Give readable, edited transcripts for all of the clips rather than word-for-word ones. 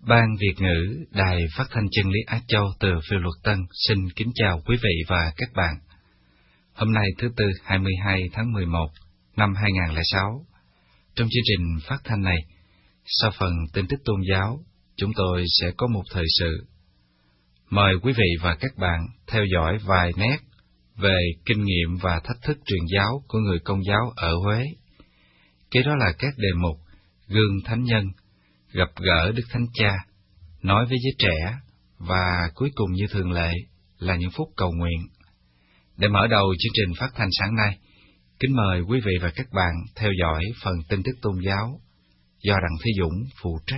Ban Việt ngữ Đài Phát thanh Chân lý Á Châu từ Phiêu Luật Tân xin kính chào quý vị và các bạn. Hôm nay thứ Tư 22 tháng 11 năm 2006, trong chương trình phát thanh này, sau phần tin tức tôn giáo, chúng tôi sẽ có một thời sự. Mời quý vị và các bạn theo dõi vài nét về kinh nghiệm và thách thức truyền giáo của người Công giáo ở Huế. Kế đó là các đề mục Gương Thánh Nhân, Gặp gỡ Đức Thánh Cha, Nói với giới trẻ, và cuối cùng như thường lệ là những phút cầu nguyện. Để mở đầu chương trình phát thanh sáng nay, kính mời quý vị và các bạn theo dõi phần tin tức tôn giáo do Đặng Thế Dũng phụ trách.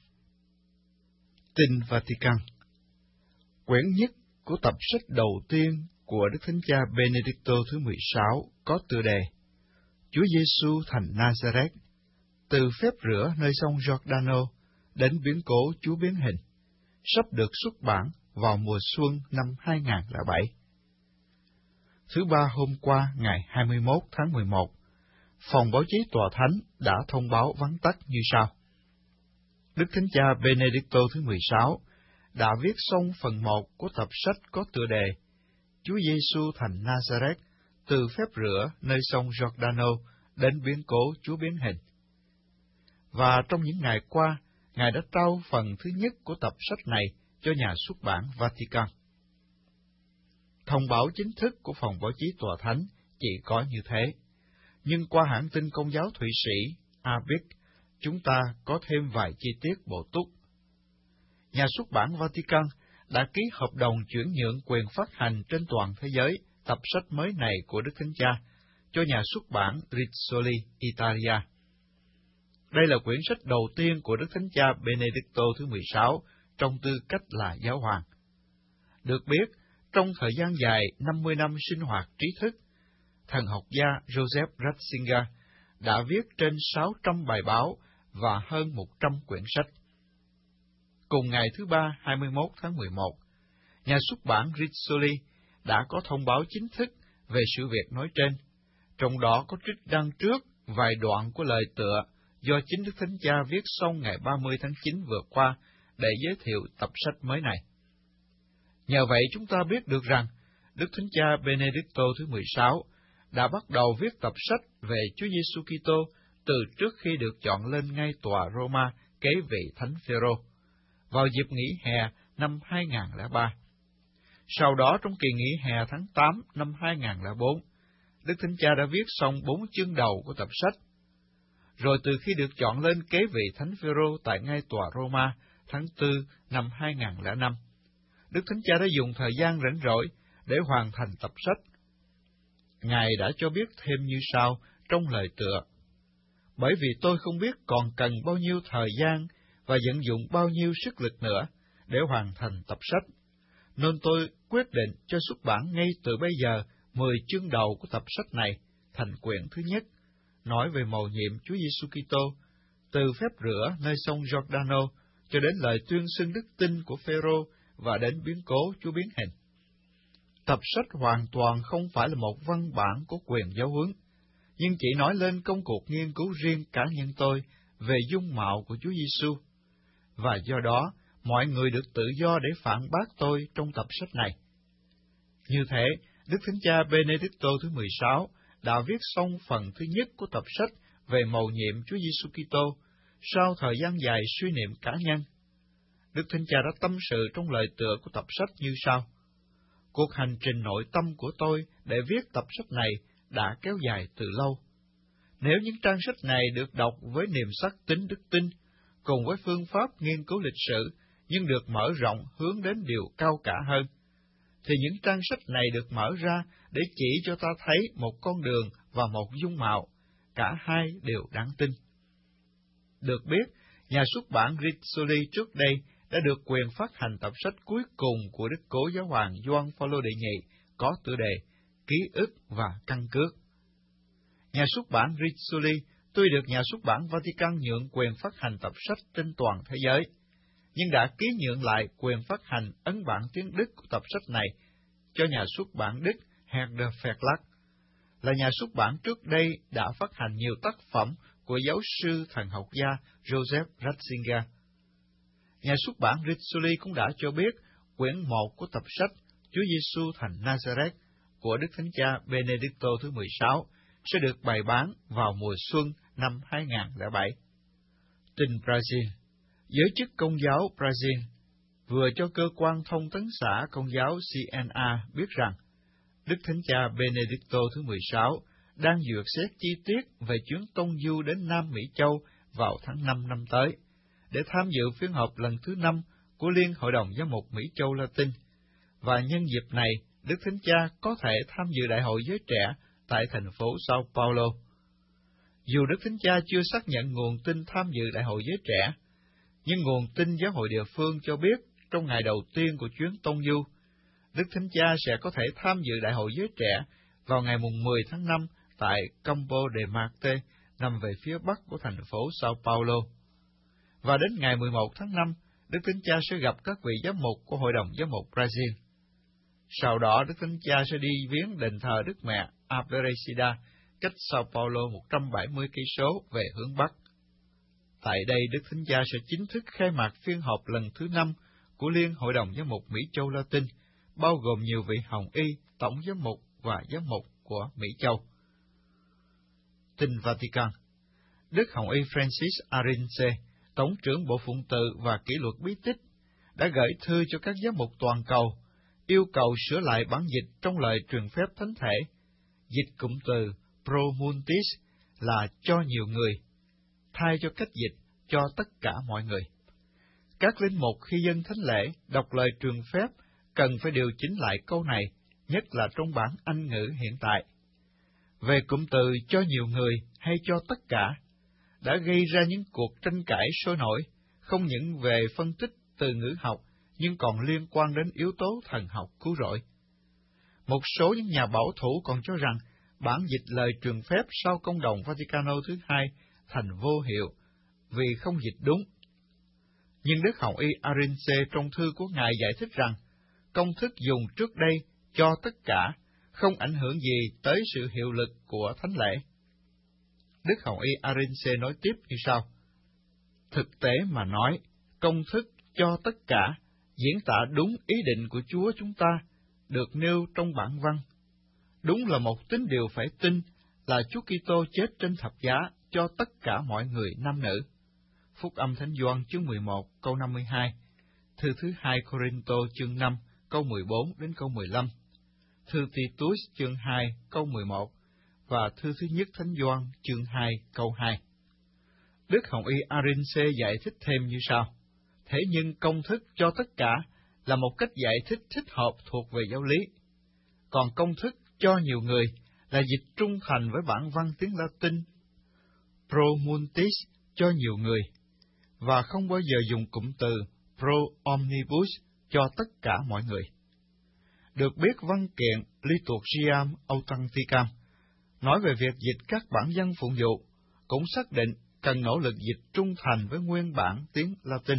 Tin Vatican. Quyển nhất của tập sách đầu tiên của Đức Thánh Cha Benedicto thứ 16 có tựa đề Chúa Giêsu thành Nazareth, từ phép rửa nơi sông Giordano đến biến cố Chúa biến hình, sắp được xuất bản vào mùa xuân năm 2007. Thứ Ba hôm qua, ngày 21 tháng 11, Phòng báo chí Tòa Thánh đã thông báo vắn tắt như sau. Đức Thánh Cha Benedicto thứ 16 đã viết xong phần 1 của tập sách có tựa đề Chúa Giêsu thành Nazareth, từ phép rửa nơi sông Giordano đến biến cố Chúa biến hình. Và trong những ngày qua, Ngài đã trao phần thứ nhất của tập sách này cho nhà xuất bản Vatican. Thông báo chính thức của Phòng báo chí Tòa Thánh chỉ có như thế, nhưng qua hãng tin Công giáo Thụy Sĩ ABIC, chúng ta có thêm vài chi tiết bổ túc. Nhà xuất bản Vatican đã ký hợp đồng chuyển nhượng quyền phát hành trên toàn thế giới tập sách mới này của Đức Thánh Cha cho nhà xuất bản Rizzoli Italia. Đây là quyển sách đầu tiên của Đức Thánh Cha Benedicto thứ 16 trong tư cách là giáo hoàng. Được biết, trong thời gian dài 50 năm sinh hoạt trí thức, thần học gia Joseph Ratzinger đã viết trên 600 bài báo và hơn 100 quyển sách. Cùng ngày thứ Ba 21 tháng 11, nhà xuất bản Rizzoli đã có thông báo chính thức về sự việc nói trên, trong đó có trích đăng trước vài đoạn của lời tựa do chính Đức Thánh Cha viết xong ngày 30 tháng 9 vừa qua để giới thiệu tập sách mới này. Nhờ vậy chúng ta biết được rằng Đức Thánh Cha Benedicto thứ 16 đã bắt đầu viết tập sách về Chúa Giêsu Kitô từ trước khi được chọn lên ngay tòa Roma kế vị Thánh Phêrô vào dịp nghỉ hè năm 2003. Sau đó trong kỳ nghỉ hè tháng 8 năm 2004, Đức Thánh Cha đã viết xong 4 chương đầu của tập sách. Rồi từ khi được chọn lên kế vị Thánh Phêrô tại ngay tòa Roma tháng 4 năm 2005, Đức Thánh Cha đã dùng thời gian rảnh rỗi để hoàn thành tập sách. Ngài đã cho biết thêm như sau trong lời tựa: Bởi vì tôi không biết còn cần bao nhiêu thời gian và vận dụng bao nhiêu sức lực nữa để hoàn thành tập sách, nên tôi quyết định cho xuất bản ngay từ bây giờ 10 chương đầu của tập sách này thành quyển thứ nhất, nói về mầu nhiệm Chúa Giêsu Kitô, từ phép rửa nơi sông Giordano cho đến lời tuyên xưng đức tin của Phêrô và đến biến cố Chúa biến hình. Tập sách hoàn toàn không phải là một văn bản của quyền giáo huấn, nhưng chỉ nói lên công cuộc nghiên cứu riêng cá nhân tôi về dung mạo của Chúa Giêsu, và do đó mọi người được tự do để phản bác tôi trong tập sách này. Như thế, Đức Thánh Cha Benedicto thứ 16 đã viết xong phần thứ nhất của tập sách về mầu nhiệm Chúa Giêsu Kitô sau thời gian dài suy niệm cá nhân. Đức Thánh Cha đã tâm sự trong lời tựa của tập sách như sau: Cuộc hành trình nội tâm của tôi để viết tập sách này đã kéo dài từ lâu. Nếu những trang sách này được đọc với niềm sắc tính đức tin, cùng với phương pháp nghiên cứu lịch sử, nhưng được mở rộng hướng đến điều cao cả hơn, thì những trang sách này được mở ra để chỉ cho ta thấy một con đường và một dung mạo, cả hai đều đáng tin. Được biết, nhà xuất bản Rizzoli trước đây đã được quyền phát hành tập sách cuối cùng của Đức Cố Giáo hoàng Gioan Phaolô đệ nhị có tựa đề Ký ức và Căn cước. Nhà xuất bản Rizzoli tuy được nhà xuất bản Vatican nhượng quyền phát hành tập sách trên toàn thế giới, nhưng đã ký nhượng lại quyền phát hành ấn bản tiếng Đức của tập sách này cho nhà xuất bản Đức Herder Verlag, là nhà xuất bản trước đây đã phát hành nhiều tác phẩm của giáo sư thần học gia Joseph Ratzinger. Nhà xuất bản Rizzoli cũng đã cho biết quyển 1 của tập sách Chúa Giêsu thành Nazareth của Đức Thánh Cha Benedicto thứ 16 sẽ được bày bán vào mùa xuân năm 2007. Tin Brazil. Giới chức Công giáo Brazil vừa cho cơ quan thông tấn xã Công giáo CNA biết rằng Đức Thánh Cha Benedicto thứ 16 đang duyệt xét chi tiết về chuyến tông du đến Nam Mỹ Châu vào tháng 5 năm tới, để tham dự phiên họp lần thứ 5 của Liên Hội đồng Giám mục Mỹ Châu Latin, và nhân dịp này, Đức Thánh Cha có thể tham dự Đại hội Giới Trẻ tại thành phố Sao Paulo. Dù Đức Thánh Cha chưa xác nhận nguồn tin tham dự Đại hội Giới Trẻ, nhưng nguồn tin giáo hội địa phương cho biết trong ngày đầu tiên của chuyến tông du, Đức Thánh Cha sẽ có thể tham dự Đại hội Giới Trẻ vào ngày 10 tháng 5 tại Campo de Marte, nằm về phía bắc của thành phố Sao Paulo. Và đến ngày 11 tháng 5, Đức Thánh Cha sẽ gặp các vị giám mục của Hội đồng Giám mục Brazil. Sau đó, Đức Thánh Cha sẽ đi viếng đền thờ Đức Mẹ Aparecida, cách Sao Paulo 170 cây số về hướng bắc. Tại đây, Đức Thánh Cha sẽ chính thức khai mạc phiên họp lần thứ 5 của Liên Hội đồng Giám mục Mỹ Châu Latin, bao gồm nhiều vị hồng y, tổng giám mục và giám mục của Mỹ Châu. Tin Vatican. Đức Hồng y Francis Arinze, Tổng trưởng Bộ Phụng tự và Kỷ luật bí tích, đã gửi thư cho các giám mục toàn cầu, yêu cầu sửa lại bản dịch trong lời truyền phép thánh thể, dịch cụm từ pro multis là cho nhiều người, thay cho cách dịch cho tất cả mọi người. Các linh mục khi dâng thánh lễ đọc lời truyền phép cần phải điều chỉnh lại câu này, nhất là trong bản Anh ngữ hiện tại. Về cụm từ cho nhiều người hay cho tất cả, đã gây ra những cuộc tranh cãi sôi nổi, không những về phân tích từ ngữ học, nhưng còn liên quan đến yếu tố thần học cứu rỗi. Một số những nhà bảo thủ còn cho rằng bản dịch lời truyền phép sau công đồng Vaticano thứ 2 thành vô hiệu vì không dịch đúng. Nhưng Đức Hồng y Arinze trong thư của Ngài giải thích rằng công thức dùng trước đây cho tất cả không ảnh hưởng gì tới sự hiệu lực của thánh lễ. Đức Hồng y Arinze nói tiếp như sau: thực tế mà nói, công thức cho tất cả diễn tả đúng ý định của Chúa chúng ta, được nêu trong bản văn. Đúng là một tín điều phải tin là Chúa Kitô chết trên thập giá cho tất cả mọi người nam nữ. Phúc âm Thánh Gioan chương 11 câu 52, thư thứ 2 Corinto chương 5 câu 14 đến câu 15, thư Titus chương 2 câu 11 và thư thứ nhất Thánh Gioan chương 2 câu 2. Đức Hồng y Arinze giải thích thêm như sau: thế nhưng công thức cho tất cả là một cách giải thích thích hợp thuộc về giáo lý, còn công thức cho nhiều người là dịch trung thành với bản văn tiếng Latin pro multis, cho nhiều người, và không bao giờ dùng cụm từ pro omnibus, cho tất cả mọi người. Được biết, văn kiện Liturgiam Authenticam nói về việc dịch các bản văn phụng vụ, cũng xác định cần nỗ lực dịch trung thành với nguyên bản tiếng Latin.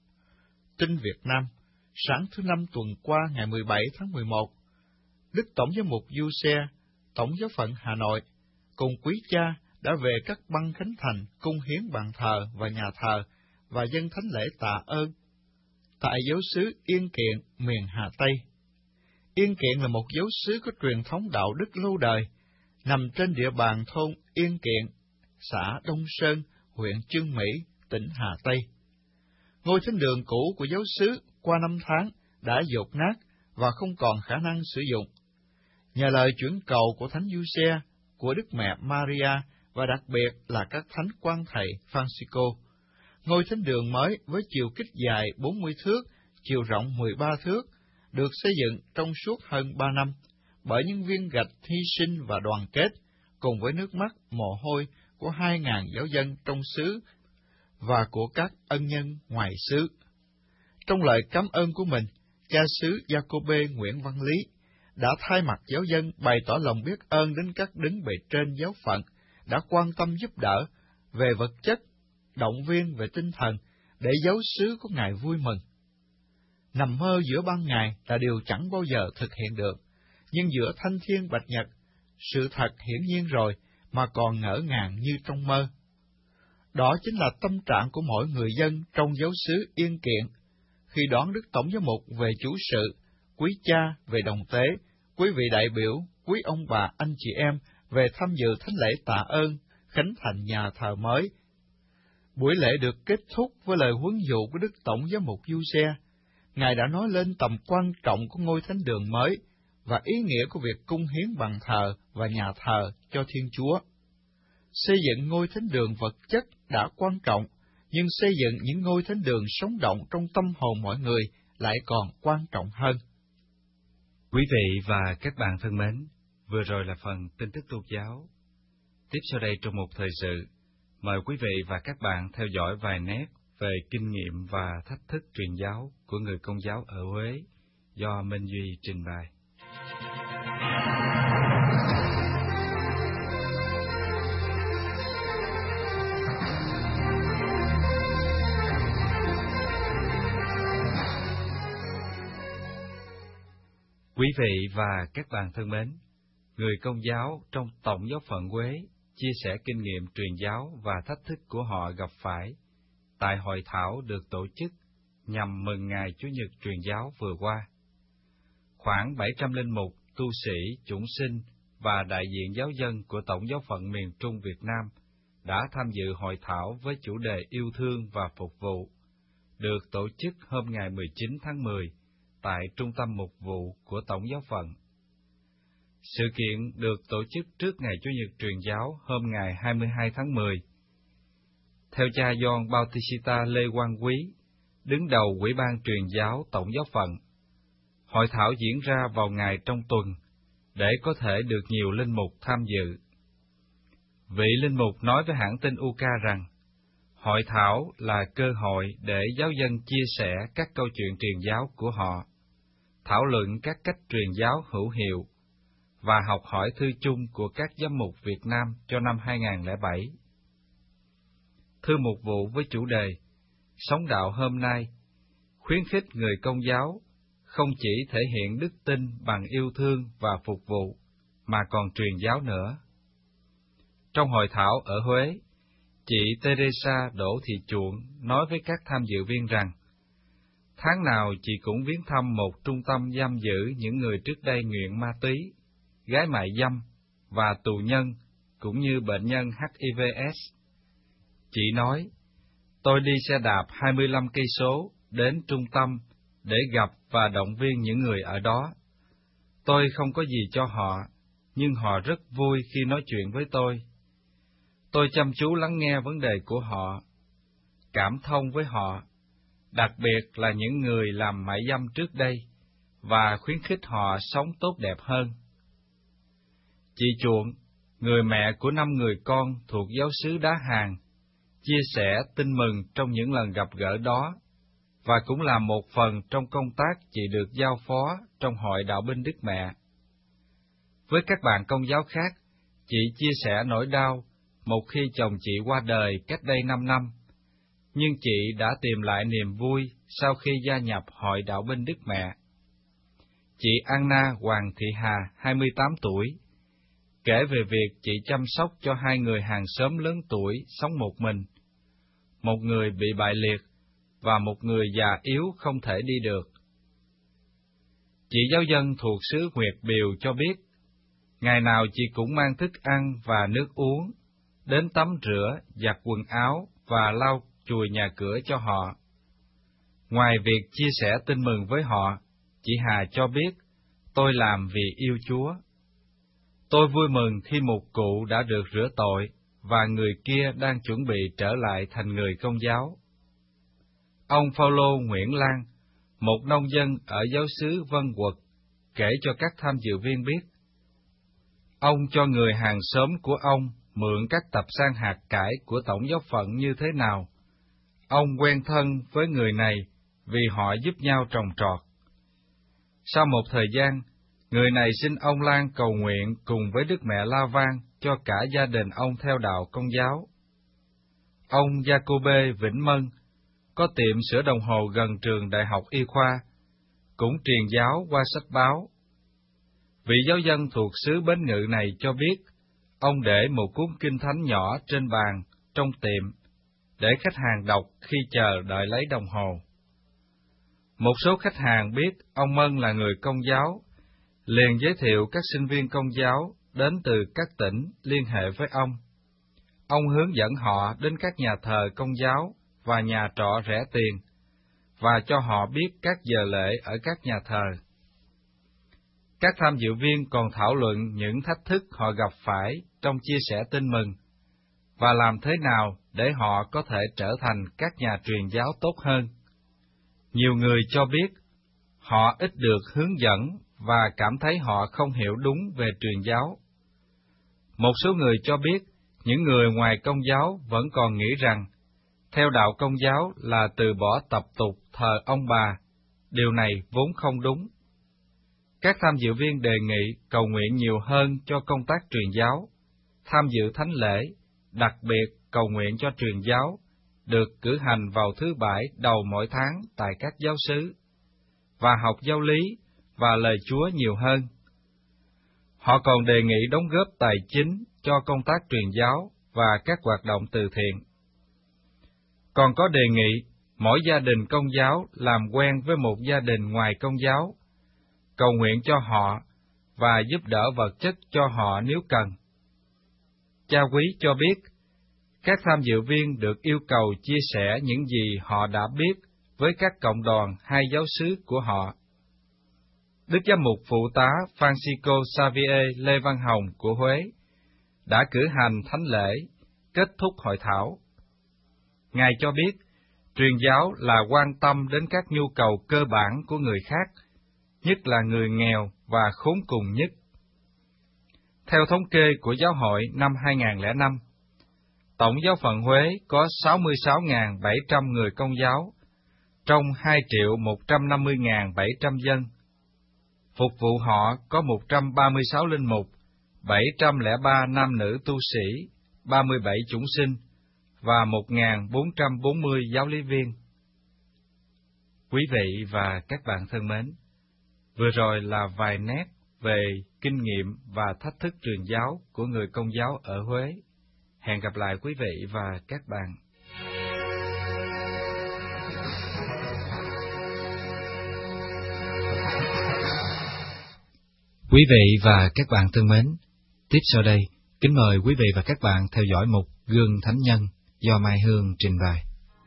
Tin Việt Nam, sáng thứ Năm tuần qua ngày 17 tháng 11, Đức Tổng giám mục Du Xe, Tổng giáo phận Hà Nội, cùng quý cha đã về các băng khánh thành, cung hiến bàn thờ và nhà thờ và dâng thánh lễ tạ ơn tại giáo xứ Yên Kiện, miền Hà Tây. Yên Kiện là một giáo xứ có truyền thống đạo đức lâu đời, nằm trên địa bàn thôn Yên Kiện, xã Đông Sơn, huyện Chương Mỹ, tỉnh Hà Tây. Ngôi thánh đường cũ của giáo xứ qua năm tháng đã dột nát và không còn khả năng sử dụng. Nhờ lời chuyển cầu của Thánh Giuse, của Đức Mẹ Maria và đặc biệt là các thánh quan thầy Francisco, ngôi thánh đường mới với chiều kích dài 40 thước, chiều rộng 13 thước, được xây dựng trong suốt hơn 3 năm bởi những viên gạch hy sinh và đoàn kết, cùng với nước mắt mồ hôi của 2.000 giáo dân trong xứ và của các ân nhân ngoài xứ. Trong lời cảm ơn của mình, cha xứ Jacobe Nguyễn Văn Lý đã thay mặt giáo dân bày tỏ lòng biết ơn đến các đứng bề trên giáo phận đã quan tâm giúp đỡ về vật chất, động viên về tinh thần để giáo xứ của Ngài vui mừng. Nằm mơ giữa ban ngày là điều chẳng bao giờ thực hiện được, nhưng giữa thanh thiên bạch nhật, sự thật hiển nhiên rồi mà còn ngỡ ngàng như trong mơ. Đó chính là tâm trạng của mỗi người dân trong giáo xứ Yên Kiện, khi đón Đức Tổng giám mục về chủ sự, quý cha về đồng tế, quý vị đại biểu, quý ông bà, anh chị em về tham dự thánh lễ tạ ơn, khánh thành nhà thờ mới. Buổi lễ được kết thúc với lời huấn dụ của Đức Tổng giám mục Giuse. Ngài đã nói lên tầm quan trọng của ngôi thánh đường mới và ý nghĩa của việc cung hiến bàn thờ và nhà thờ cho Thiên Chúa. Xây dựng ngôi thánh đường vật chất đã quan trọng, nhưng xây dựng những ngôi thánh đường sống động trong tâm hồn mọi người lại còn quan trọng hơn. Quý vị và các bạn thân mến, vừa rồi là phần tin tức tôn giáo. Tiếp sau đây trong một thời sự, mời quý vị và các bạn theo dõi vài nét về kinh nghiệm và thách thức truyền giáo của người Công giáo ở Huế do Minh Duy trình bày. Quý vị và các bạn thân mến, người Công giáo trong Tổng giáo phận Huế chia sẻ kinh nghiệm truyền giáo và thách thức của họ gặp phải tại hội thảo được tổ chức nhằm mừng ngày Chủ nhật truyền giáo vừa qua. Khoảng 700 linh mục, tu sĩ, chủng sinh và đại diện giáo dân của Tổng giáo phận miền Trung Việt Nam đã tham dự hội thảo với chủ đề yêu thương và phục vụ, được tổ chức hôm ngày 19 tháng 10 tại Trung tâm Mục vụ của Tổng giáo phận. Sự kiện được tổ chức trước ngày Chủ nhật truyền giáo hôm ngày 22 tháng 10. Theo cha Gioan Bautista Lê Quang Quý, đứng đầu Ủy ban truyền giáo Tổng giáo phận, hội thảo diễn ra vào ngày trong tuần để có thể được nhiều linh mục tham dự. Vị linh mục nói với hãng tin UK rằng, hội thảo là cơ hội để giáo dân chia sẻ các câu chuyện truyền giáo của họ, thảo luận các cách truyền giáo hữu hiệu và học hỏi thư chung của các giám mục Việt Nam cho năm 2007. Thư mục vụ với chủ đề Sống đạo hôm nay khuyến khích người Công giáo không chỉ thể hiện đức tin bằng yêu thương và phục vụ, mà còn truyền giáo nữa. Trong hội thảo ở Huế, chị Teresa Đỗ Thị Chuộng nói với các tham dự viên rằng, tháng nào chị cũng viếng thăm một trung tâm giam giữ những người trước đây nghiện ma túy, gái mại dâm và tù nhân, cũng như bệnh nhân HIV/AIDS. Chị nói, tôi đi xe đạp 25 cây số đến trung tâm để gặp và động viên những người ở đó. Tôi không có gì cho họ, nhưng họ rất vui khi nói chuyện với tôi. Tôi chăm chú lắng nghe vấn đề của họ, cảm thông với họ, đặc biệt là những người làm mại dâm trước đây, và khuyến khích họ sống tốt đẹp hơn. Chị Chuộng, người mẹ của 5 người con thuộc giáo xứ Đá Hàng, chia sẻ tin mừng trong những lần gặp gỡ đó, và cũng là một phần trong công tác chị được giao phó trong Hội Đạo binh Đức Mẹ. Với các bạn Công giáo khác, chị chia sẻ nỗi đau một khi chồng chị qua đời cách đây 5 năm, nhưng chị đã tìm lại niềm vui sau khi gia nhập Hội Đạo binh Đức Mẹ. Chị Anna Hoàng Thị Hà, 28 tuổi, kể về việc chị chăm sóc cho 2 người hàng xóm lớn tuổi sống một mình, một người bị bại liệt và một người già yếu không thể đi được. Chị giáo dân thuộc xứ Nguyệt Biều cho biết, ngày nào chị cũng mang thức ăn và nước uống, đến tắm rửa, giặt quần áo và lau chùi nhà cửa cho họ. Ngoài việc chia sẻ tin mừng với họ, chị Hà cho biết, tôi làm vì yêu Chúa. Tôi vui mừng khi một cụ đã được rửa tội, và người kia đang chuẩn bị trở lại thành người Công giáo. Ông Phaolô Nguyễn Lan, một nông dân ở giáo xứ Vân Quật, kể cho các tham dự viên biết, ông cho người hàng xóm của ông mượn các tập san hạt cải của Tổng giáo phận như thế nào. Ông quen thân với người này vì họ giúp nhau trồng trọt. Sau một thời gian, người này xin ông Lan cầu nguyện cùng với Đức Mẹ La Vang cho cả gia đình ông theo đạo Công giáo. Ông Jacobe Vĩnh Mân có tiệm sửa đồng hồ gần trường Đại học Y khoa, cũng truyền giáo qua sách báo. Vị giáo dân thuộc xứ Bến Ngự này cho biết, ông để một cuốn kinh thánh nhỏ trên bàn trong tiệm để khách hàng đọc khi chờ đợi lấy đồng hồ. Một số khách hàng biết ông Mân là người Công giáo, liền giới thiệu các sinh viên Công giáo đến từ các tỉnh liên hệ với ông. Ông hướng dẫn họ đến các nhà thờ Công giáo và nhà trọ rẻ tiền, và cho họ biết các giờ lễ ở các nhà thờ. Các tham dự viên còn thảo luận những thách thức họ gặp phải trong chia sẻ tin mừng, và làm thế nào để họ có thể trở thành các nhà truyền giáo tốt hơn. Nhiều người cho biết họ ít được hướng dẫn và cảm thấy họ không hiểu đúng về truyền giáo. Một số người cho biết những người ngoài Công giáo vẫn còn nghĩ rằng theo đạo Công giáo là từ bỏ tập tục thờ ông bà. Điều này vốn không đúng. Các tham dự viên đề nghị cầu nguyện nhiều hơn cho công tác truyền giáo, tham dự thánh lễ, đặc biệt cầu nguyện cho truyền giáo, được cử hành vào thứ Bảy đầu mỗi tháng tại các giáo xứ, và học giáo lý và lời Chúa nhiều hơn. Họ còn đề nghị đóng góp tài chính cho công tác truyền giáo và các hoạt động từ thiện. Còn có đề nghị mỗi gia đình Công giáo làm quen với một gia đình ngoài Công giáo, cầu nguyện cho họ và giúp đỡ vật chất cho họ nếu cần. Cha Quý cho biết, các tham dự viên được yêu cầu chia sẻ những gì họ đã biết với các cộng đoàn hay giáo xứ của họ. Đức Giám mục Phụ tá Francisco Xavier Lê Văn Hồng của Huế đã cử hành thánh lễ, kết thúc hội thảo. Ngài cho biết, truyền giáo là quan tâm đến các nhu cầu cơ bản của người khác, nhất là người nghèo và khốn cùng nhất. Theo thống kê của Giáo hội năm 2005, tổng giáo phận Huế có 66.700 người Công giáo, trong 2.150.700 dân. Phục vụ họ có 136 linh mục, 703 nam nữ tu sĩ, 37 chủng sinh và 1.440 giáo lý viên. Quý vị và các bạn thân mến, vừa rồi là vài nét về kinh nghiệm và thách thức truyền giáo của người Công giáo ở Huế. Hẹn gặp lại quý vị và các bạn. Quý vị và các bạn thân mến, tiếp sau đây, kính mời quý vị và các bạn theo dõi mục Gương Thánh Nhân do Mai Hương trình bày.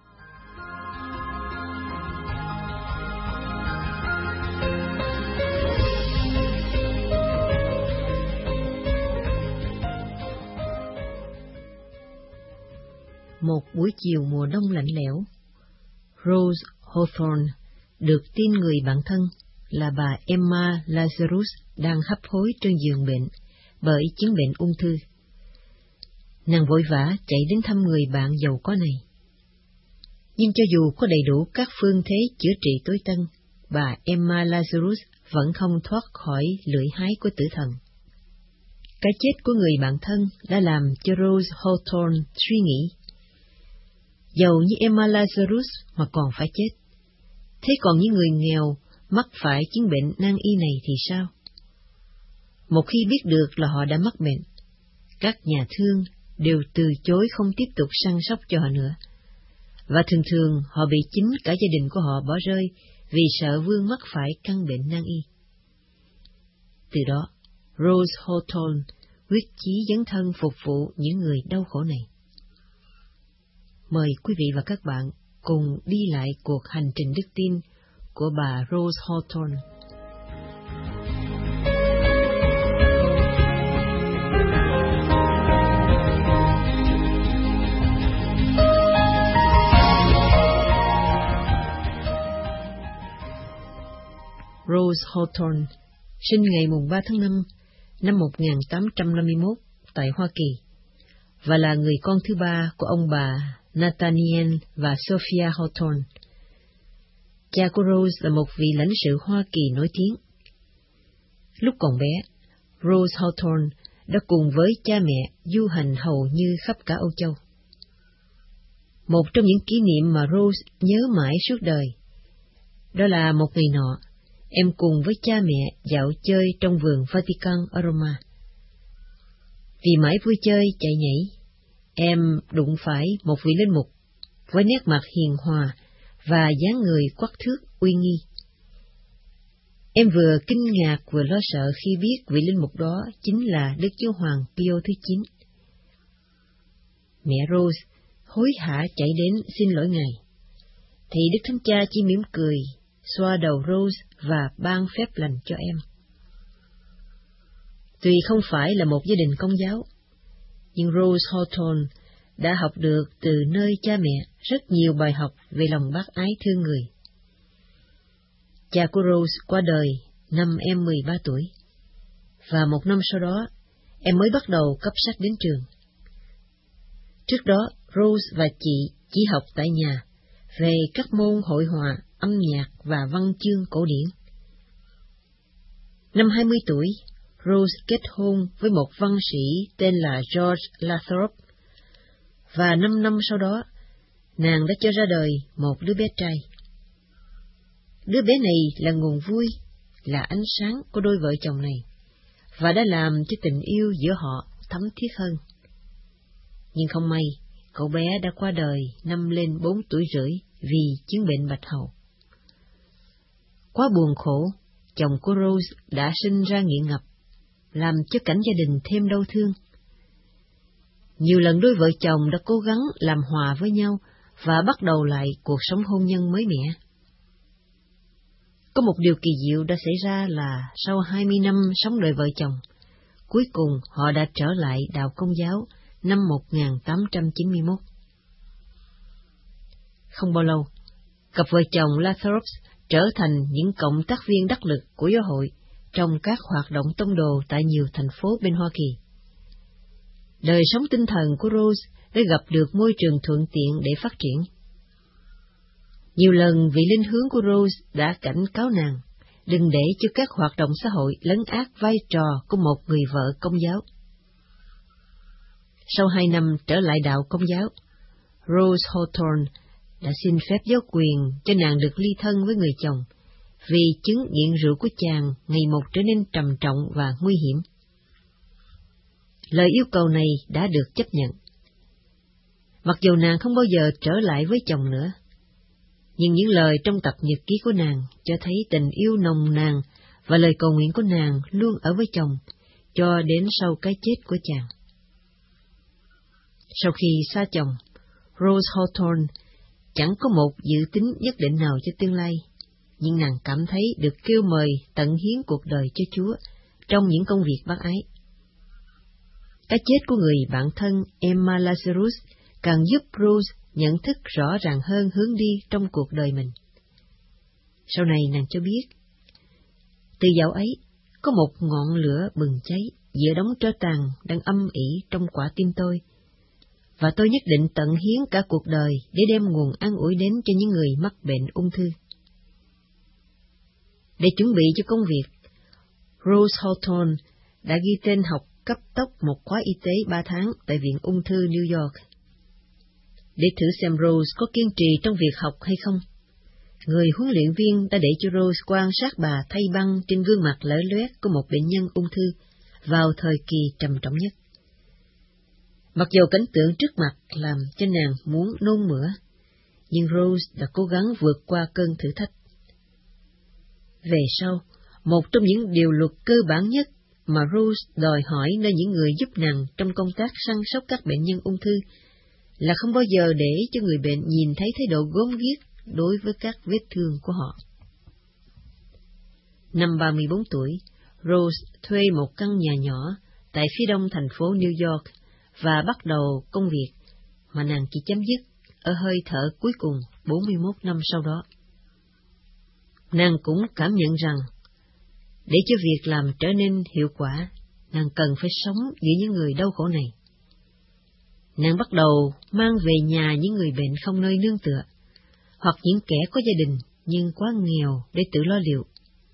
Một buổi chiều mùa đông lạnh lẽo, Rose Hawthorne được tin người bạn thân là bà Emma Lazarus đang hấp hối trên giường bệnh bởi chứng bệnh ung thư. Nàng vội vã chạy đến thăm người bạn giàu có này. Nhưng cho dù có đầy đủ các phương thế chữa trị tối tân, bà Emma Lazarus vẫn không thoát khỏi lưỡi hái của tử thần. Cái chết của người bạn thân đã làm cho Rose Hawthorne suy nghĩ. Giàu như Emma Lazarus mà còn phải chết, thế còn những người nghèo mắc phải chứng bệnh nan y này thì sao? Một khi biết được là họ đã mắc bệnh, các nhà thương đều từ chối không tiếp tục săn sóc cho họ nữa, và thường thường họ bị chính cả gia đình của họ bỏ rơi vì sợ vương mắc phải căn bệnh nan y. Từ đó, Rose Hawthorne quyết chí dấn thân phục vụ những người đau khổ này. Mời quý vị và các bạn cùng đi lại cuộc hành trình đức tin của bà Rose Hawthorne. Rose Hawthorne sinh ngày 3 tháng 5 năm 1851 tại Hoa Kỳ và là người con thứ ba của ông bà Nathaniel và Sophia Hawthorne. Cha của Rose là một vị lãnh sự Hoa Kỳ nổi tiếng. Lúc còn bé, Rose Hawthorne đã cùng với cha mẹ du hành hầu như khắp cả Âu Châu. Một trong những kỷ niệm mà Rose nhớ mãi suốt đời, đó là một ngày nọ, em cùng với cha mẹ dạo chơi trong vườn Vatican ở Roma. Vì mãi vui chơi chạy nhảy, em đụng phải một vị linh mục. với nét mặt hiền hòa và dáng người quắc thước uy nghi. Em vừa kinh ngạc vừa lo sợ khi biết vị linh mục đó chính là Đức Giáo Hoàng Pio thứ 9. Mẹ Rose hối hả chạy đến xin lỗi Ngài, thì Đức Thánh Cha chỉ mỉm cười, xoa đầu Rose và ban phép lành cho em. Tuy không phải là một gia đình công giáo, nhưng Rose Hawthorne đã học được từ nơi cha mẹ rất nhiều bài học về lòng bác ái thương người. Cha của Rose qua đời năm em 13 tuổi, và một năm sau đó, em mới bắt đầu cấp sách đến trường. Trước đó, Rose và chị chỉ học tại nhà về các môn hội họa, âm nhạc và văn chương cổ điển. Năm 20 tuổi, Rose kết hôn với một văn sĩ tên là George Lathrop, và 5 năm sau đó, nàng đã cho ra đời một đứa bé trai. Đứa bé này là nguồn vui, là ánh sáng của đôi vợ chồng này, và đã làm cho tình yêu giữa họ thấm thiết hơn. Nhưng không may, cậu bé đã qua đời năm lên 4 tuổi rưỡi vì chứng bệnh bạch hầu. Quá buồn khổ, chồng của Rose đã sinh ra nghiện ngập, làm cho cảnh gia đình thêm đau thương. Nhiều lần đôi vợ chồng đã cố gắng làm hòa với nhau và bắt đầu lại cuộc sống hôn nhân mới mẻ. Có một điều kỳ diệu đã xảy ra là sau 20 năm sống đời vợ chồng, cuối cùng họ đã trở lại đạo Công giáo năm 1891. Không bao lâu, cặp vợ chồng Lathrop trở thành những cộng tác viên đắc lực của giáo hội trong các hoạt động tông đồ tại nhiều thành phố bên Hoa Kỳ. Đời sống tinh thần của Rose đã gặp được môi trường thuận tiện để phát triển. Nhiều lần vị linh hướng của Rose đã cảnh cáo nàng đừng để cho các hoạt động xã hội lấn át vai trò của một người vợ Công giáo. Sau 2 năm trở lại đạo Công giáo, Rose Hawthorne đã xin phép giáo quyền cho nàng được ly thân với người chồng, vì chứng nghiện rượu của chàng ngày một trở nên trầm trọng và nguy hiểm. Lời yêu cầu này đã được chấp nhận. Mặc dù nàng không bao giờ trở lại với chồng nữa, nhưng những lời trong tập nhật ký của nàng cho thấy tình yêu nồng nàn và lời cầu nguyện của nàng luôn ở với chồng cho đến sau cái chết của chàng. Sau khi xa chồng, Rose Hawthorne chẳng có một dự tính nhất định nào cho tương lai, nhưng nàng cảm thấy được kêu mời tận hiến cuộc đời cho Chúa trong những công việc bác ái. Cái chết của người bạn thân Emma Lazarus càng giúp Rose nhận thức rõ ràng hơn hướng đi trong cuộc đời mình. Sau này nàng cho biết, từ dạo ấy, có một ngọn lửa bừng cháy giữa đống tro tàn đang âm ỉ trong quả tim tôi, và tôi nhất định tận hiến cả cuộc đời để đem nguồn an ủi đến cho những người mắc bệnh ung thư. Để chuẩn bị cho công việc, Rose Hawthorne đã ghi tên học cấp tốc một khóa y tế 3 tháng tại Viện Ung thư New York. Để thử xem Rose có kiên trì trong việc học hay không, người huấn luyện viên đã để cho Rose quan sát bà thay băng trên gương mặt lở loét của một bệnh nhân ung thư vào thời kỳ trầm trọng nhất. Mặc dù cảnh tượng trước mặt làm cho nàng muốn nôn mửa, nhưng Rose đã cố gắng vượt qua cơn thử thách. Về sau, một trong những điều luật cơ bản nhất mà Rose đòi hỏi nơi những người giúp nàng trong công tác săn sóc các bệnh nhân ung thư là không bao giờ để cho người bệnh nhìn thấy thái độ gớm ghiếc đối với các vết thương của họ. Năm 34 tuổi, Rose thuê một căn nhà nhỏ tại phía đông thành phố New York và bắt đầu công việc mà nàng chỉ chấm dứt ở hơi thở cuối cùng 41 năm sau đó. Nàng cũng cảm nhận rằng, để cho việc làm trở nên hiệu quả, nàng cần phải sống giữa những người đau khổ này. Nàng bắt đầu mang về nhà những người bệnh không nơi nương tựa, hoặc những kẻ có gia đình nhưng quá nghèo để tự lo liệu.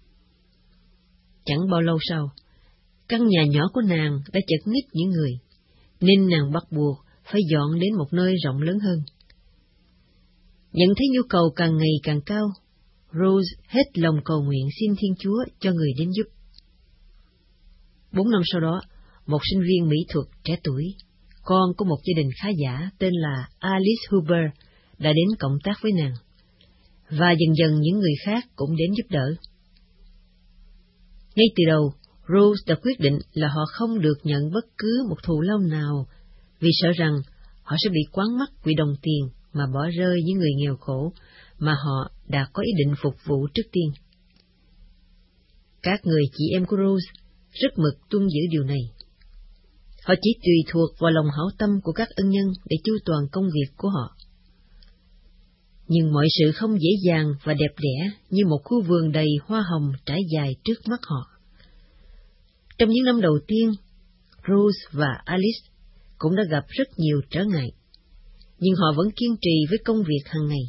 Chẳng bao lâu sau, căn nhà nhỏ của nàng đã chật ních những người, nên nàng bắt buộc phải dọn đến một nơi rộng lớn hơn. Nhận thấy nhu cầu càng ngày càng cao, Rose hết lòng cầu nguyện xin Thiên Chúa cho người đến giúp. 4 năm sau đó, một sinh viên mỹ thuật trẻ tuổi, con của một gia đình khá giả tên là Alice Huber, đã đến cộng tác với nàng, và dần dần những người khác cũng đến giúp đỡ. Ngay từ đầu, Rose đã quyết định là họ không được nhận bất cứ một thù lao nào, vì sợ rằng họ sẽ bị quán mắt vì đồng tiền mà bỏ rơi những người nghèo khổ mà họ đã có ý định phục vụ trước tiên. Các người chị em của Rose rất mực tuân giữ điều này. Họ chỉ tùy thuộc vào lòng hảo tâm của các ân nhân để chu toàn công việc của họ. Nhưng mọi sự không dễ dàng và đẹp đẽ như một khu vườn đầy hoa hồng trải dài trước mắt họ. Trong những năm đầu tiên, Rose và Alice cũng đã gặp rất nhiều trở ngại, nhưng họ vẫn kiên trì với công việc hàng ngày.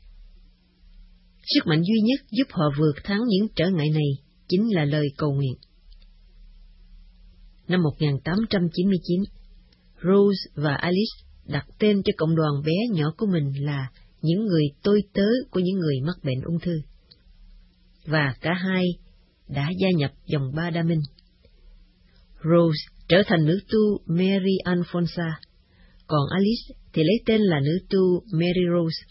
Sức mạnh duy nhất giúp họ vượt thắng những trở ngại này chính là lời cầu nguyện. Năm 1899, Rose và Alice đặt tên cho cộng đoàn bé nhỏ của mình là những người tôi tớ của những người mắc bệnh ung thư. Và cả hai đã gia nhập dòng ba đa minh. Rose trở thành nữ tu Mary Alfonsa, còn Alice thì lấy tên là nữ tu Mary Rose.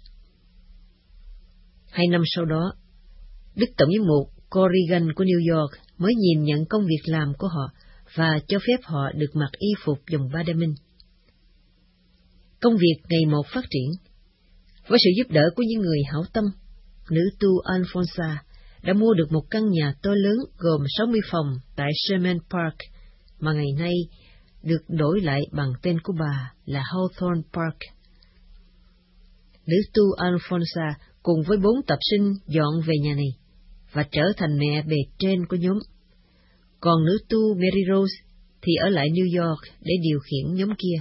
2 năm sau đó, Đức Tổng giám mục Corrigan của New York mới nhìn nhận công việc làm của họ và cho phép họ được mặc y phục dòng ba đa minh. Công việc ngày một phát triển. Với sự giúp đỡ của những người hảo tâm, nữ tu Alfonsa đã mua được một căn nhà to lớn gồm 60 phòng tại Sherman Park, mà ngày nay được đổi lại bằng tên của bà là Hawthorne Park. Nữ tu Alfonsa cùng với 4 tập sinh dọn về nhà này và trở thành mẹ bề trên của nhóm. Còn nữ tu Mary Rose thì ở lại New York để điều khiển nhóm kia.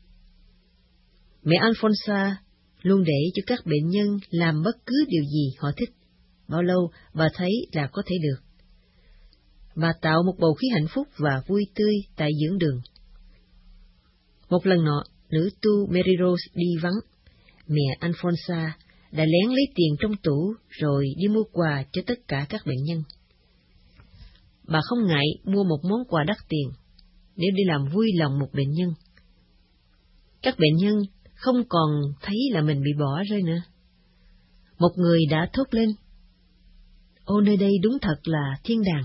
Mẹ Alfonsa luôn để cho các bệnh nhân làm bất cứ điều gì họ thích, bao lâu bà thấy là có thể được. Bà tạo một bầu khí hạnh phúc và vui tươi tại dưỡng đường. Một lần nọ, nữ tu Mary Rose đi vắng, mẹ Alfonsa đã lén lấy tiền trong tủ rồi đi mua quà cho tất cả các bệnh nhân. Bà không ngại mua một món quà đắt tiền nếu đi làm vui lòng một bệnh nhân. Các bệnh nhân không còn thấy là mình bị bỏ rơi nữa. Một người đã thốt lên: "Ô, nơi đây đúng thật là thiên đàng."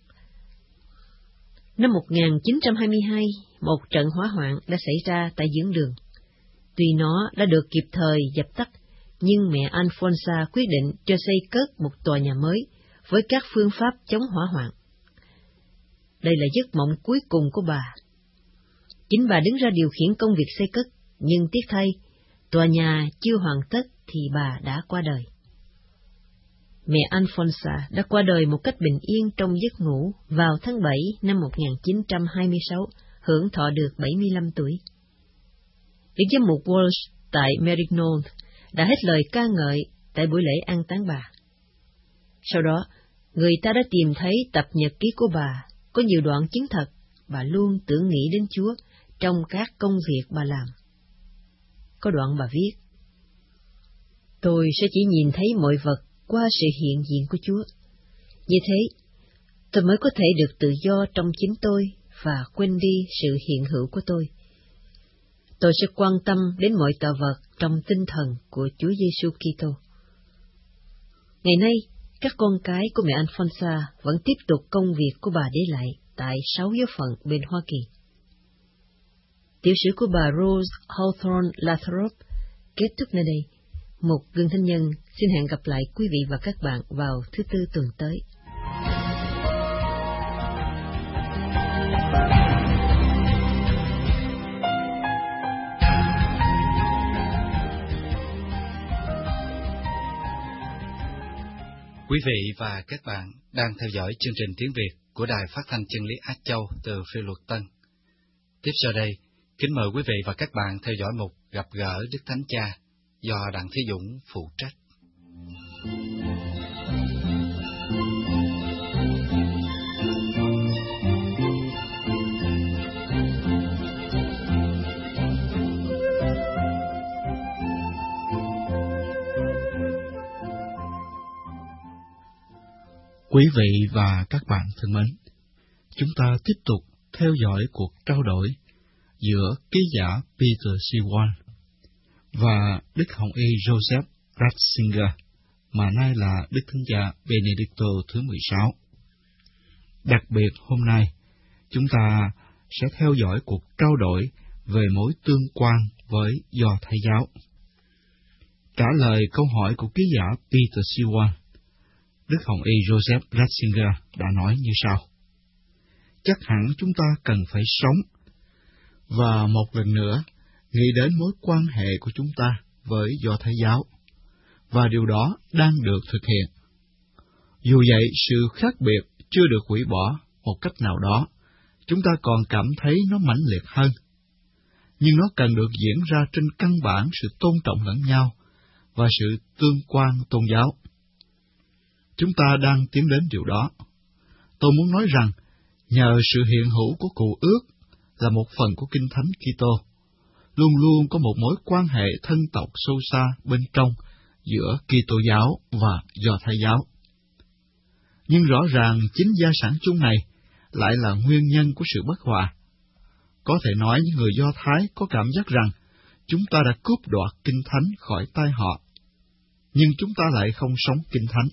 Năm 1922, một trận hỏa hoạn đã xảy ra tại dưỡng đường. Tuy nó đã được kịp thời dập tắt, nhưng mẹ Alfonsa quyết định cho xây cất một tòa nhà mới với các phương pháp chống hỏa hoạn. Đây là giấc mộng cuối cùng của bà. Chính bà đứng ra điều khiển công việc xây cất, nhưng tiếc thay, tòa nhà chưa hoàn tất thì bà đã qua đời. Mẹ Alfonsa đã qua đời một cách bình yên trong giấc ngủ vào tháng 7 năm 1926, hưởng thọ được 75 tuổi. Đức giám mục Walsh tại Merino đã hết lời ca ngợi tại buổi lễ an táng bà. Sau đó, người ta đã tìm thấy tập nhật ký của bà, có nhiều đoạn chứng thật bà luôn tưởng nghĩ đến Chúa trong các công việc bà làm. Có đoạn bà viết: "Tôi sẽ chỉ nhìn thấy mọi vật qua sự hiện diện của Chúa. Như thế, tôi mới có thể được tự do trong chính tôi và quên đi sự hiện hữu của tôi. Tôi sẽ quan tâm đến mọi tạo vật trong tinh thần của Chúa Giêsu Kitô." Ngày nay, các con cái của mẹ Alfonsa vẫn tiếp tục công việc của bà để lại tại 6 giáo phận bên Hoa Kỳ. Tiểu sử của bà Rose Hawthorne Lathrop kết thúc nơi đây. Một gương thánh nhân xin hẹn gặp lại quý vị và các bạn vào thứ Tư tuần tới. Quý vị và các bạn đang theo dõi chương trình tiếng Việt của Đài Phát thanh Chân lý Á Châu từ Phiêu Luật Tân. Tiếp sau đây, kính mời quý vị và các bạn theo dõi mục Gặp gỡ Đức Thánh Cha do Đặng Thế Dũng phụ trách. Quý vị và các bạn thân mến, chúng ta tiếp tục theo dõi cuộc trao đổi giữa ký giả Peter C. Wall và Đức Hồng Y Joseph Ratzinger, mà nay là Đức Thánh Cha Benedicto thứ 16. Đặc biệt hôm nay, chúng ta sẽ theo dõi cuộc trao đổi về mối tương quan với Do Thái giáo. Trả lời câu hỏi của ký giả Peter Siwan, Đức Hồng Y Joseph Ratzinger đã nói như sau: chắc hẳn chúng ta cần phải sống, và một lần nữa nghĩ đến mối quan hệ của chúng ta với Do Thái giáo, và điều đó đang được thực hiện. Dù vậy, sự khác biệt chưa được hủy bỏ một cách nào đó, chúng ta còn cảm thấy nó mãnh liệt hơn. Nhưng nó cần được diễn ra trên căn bản sự tôn trọng lẫn nhau và sự tương quan tôn giáo. Chúng ta đang tiến đến điều đó. Tôi muốn nói rằng, nhờ sự hiện hữu của Cựu Ước là một phần của Kinh Thánh Kitô, luôn luôn có một mối quan hệ thân tộc sâu xa bên trong giữa Kitô giáo và Do Thái giáo. Nhưng rõ ràng chính gia sản chung này lại là nguyên nhân của sự bất hòa. Có thể nói những người Do Thái có cảm giác rằng chúng ta đã cướp đoạt Kinh Thánh khỏi tay họ, nhưng chúng ta lại không sống Kinh Thánh.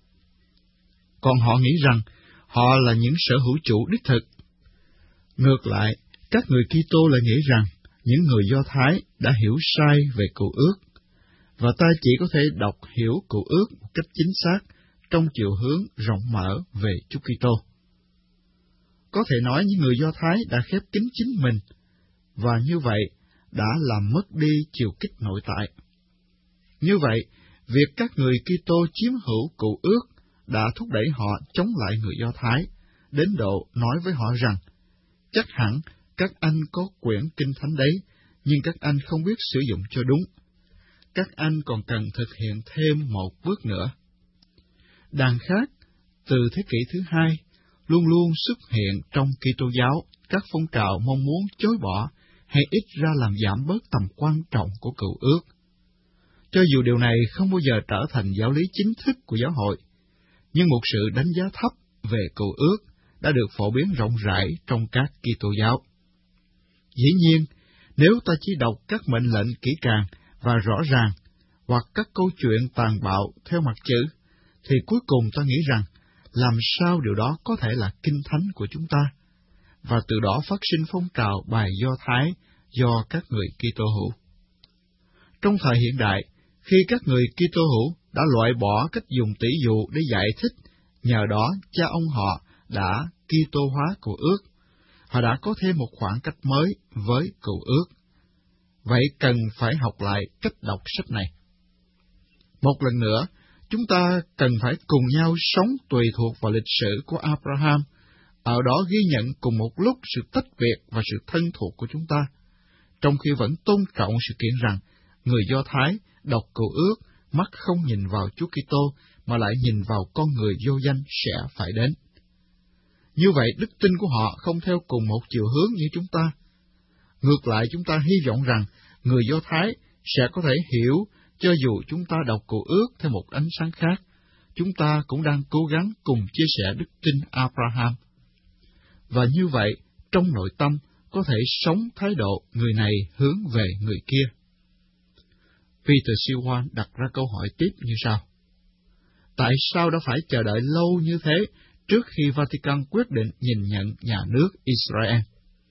Còn họ nghĩ rằng họ là những sở hữu chủ đích thực. Ngược lại, các người Kitô lại nghĩ rằng những người Do Thái đã hiểu sai về Cựu Ước, và ta chỉ có thể đọc hiểu Cựu Ước một cách chính xác trong chiều hướng rộng mở về Chúa Kitô. Có thể nói những người Do Thái đã khép kín chính mình, và như vậy đã làm mất đi chiều kích nội tại. Như vậy, việc các người Kitô chiếm hữu Cựu Ước đã thúc đẩy họ chống lại người Do Thái, đến độ nói với họ rằng, chắc hẳn các anh có quyển Kinh Thánh đấy, nhưng các anh không biết sử dụng cho đúng. Các anh còn cần thực hiện thêm một bước nữa. Đằng khác, từ thế kỷ thứ 2, luôn luôn xuất hiện trong Kitô giáo các phong trào mong muốn chối bỏ hay ít ra làm giảm bớt tầm quan trọng của Cựu Ước. Cho dù điều này không bao giờ trở thành giáo lý chính thức của giáo hội, nhưng một sự đánh giá thấp về Cựu Ước đã được phổ biến rộng rãi trong các Kitô giáo. Dĩ nhiên, nếu ta chỉ đọc các mệnh lệnh kỹ càng và rõ ràng, hoặc các câu chuyện tàn bạo theo mặt chữ, thì cuối cùng ta nghĩ rằng, làm sao điều đó có thể là Kinh Thánh của chúng ta, và từ đó phát sinh phong trào bài Do Thái do các người Kitô hữu. Trong thời hiện đại, khi các người Kitô hữu đã loại bỏ cách dùng tỷ dụ để giải thích, nhờ đó cha ông họ đã Kitô hóa Cựu Ước, họ đã có thêm một khoảng cách mới với Cựu Ước. Vậy cần phải học lại cách đọc sách này. Một lần nữa, chúng ta cần phải cùng nhau sống tùy thuộc vào lịch sử của Abraham, ở đó ghi nhận cùng một lúc sự tách biệt và sự thân thuộc của chúng ta, trong khi vẫn tôn trọng sự kiện rằng người Do Thái đọc Cựu Ước mắt không nhìn vào Chúa Kitô mà lại nhìn vào con người vô danh sẽ phải đến. Như vậy, đức tin của họ không theo cùng một chiều hướng như chúng ta. Ngược lại, chúng ta hy vọng rằng người Do Thái sẽ có thể hiểu, cho dù chúng ta đọc Cựu Ước theo một ánh sáng khác, chúng ta cũng đang cố gắng cùng chia sẻ đức tin Abraham. Và như vậy, trong nội tâm, có thể sống thái độ người này hướng về người kia. Peter Siwan đặt ra câu hỏi tiếp như sau: tại sao đã phải chờ đợi lâu như thế trước khi Vatican quyết định nhìn nhận nhà nước Israel?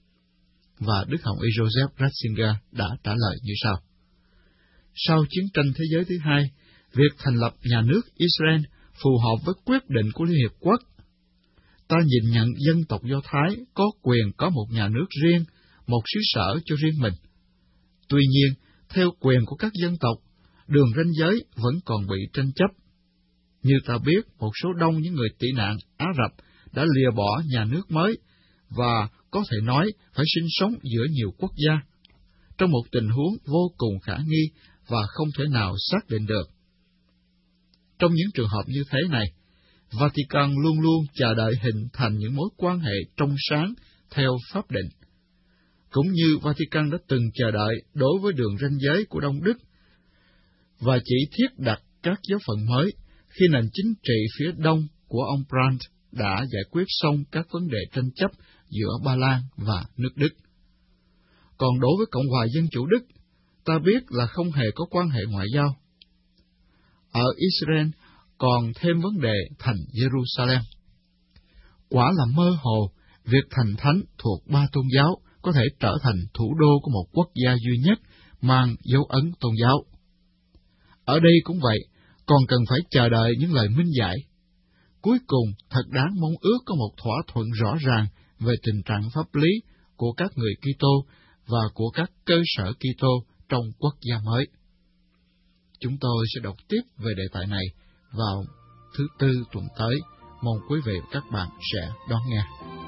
Và Đức Hồng Y Joseph Ratzinger đã trả lời như sau: sau chiến tranh thế giới thứ hai, việc thành lập nhà nước Israel phù hợp với quyết định của Liên Hiệp Quốc. Ta nhìn nhận dân tộc Do Thái có quyền có một nhà nước riêng, một xứ sở cho riêng mình. Tuy nhiên, theo quyền của các dân tộc, đường ranh giới vẫn còn bị tranh chấp. Như ta biết, một số đông những người tị nạn Ả Rập đã lìa bỏ nhà nước mới và có thể nói phải sinh sống giữa nhiều quốc gia, trong một tình huống vô cùng khả nghi và không thể nào xác định được. Trong những trường hợp như thế này, Vatican luôn luôn chờ đợi hình thành những mối quan hệ trong sáng theo pháp định, cũng như Vatican đã từng chờ đợi đối với đường ranh giới của Đông Đức, và chỉ thiết đặt các giáo phận mới khi nền chính trị phía đông của ông Brandt đã giải quyết xong các vấn đề tranh chấp giữa Ba Lan và nước Đức. Còn đối với Cộng hòa Dân chủ Đức, ta biết là không hề có quan hệ ngoại giao. Ở Israel còn thêm vấn đề thành Jerusalem. Quả là mơ hồ, việc thành thánh thuộc ba tôn giáo có thể trở thành thủ đô của một quốc gia duy nhất mang dấu ấn tôn giáo. Ở đây cũng vậy, còn cần phải chờ đợi những lời minh giải. Cuối cùng, thật đáng mong ước có một thỏa thuận rõ ràng về tình trạng pháp lý của các người Kitô và của các cơ sở Kitô trong quốc gia mới. Chúng tôi sẽ đọc tiếp về đề tài này vào thứ Tư tuần tới. Mong quý vị và các bạn sẽ đón nghe.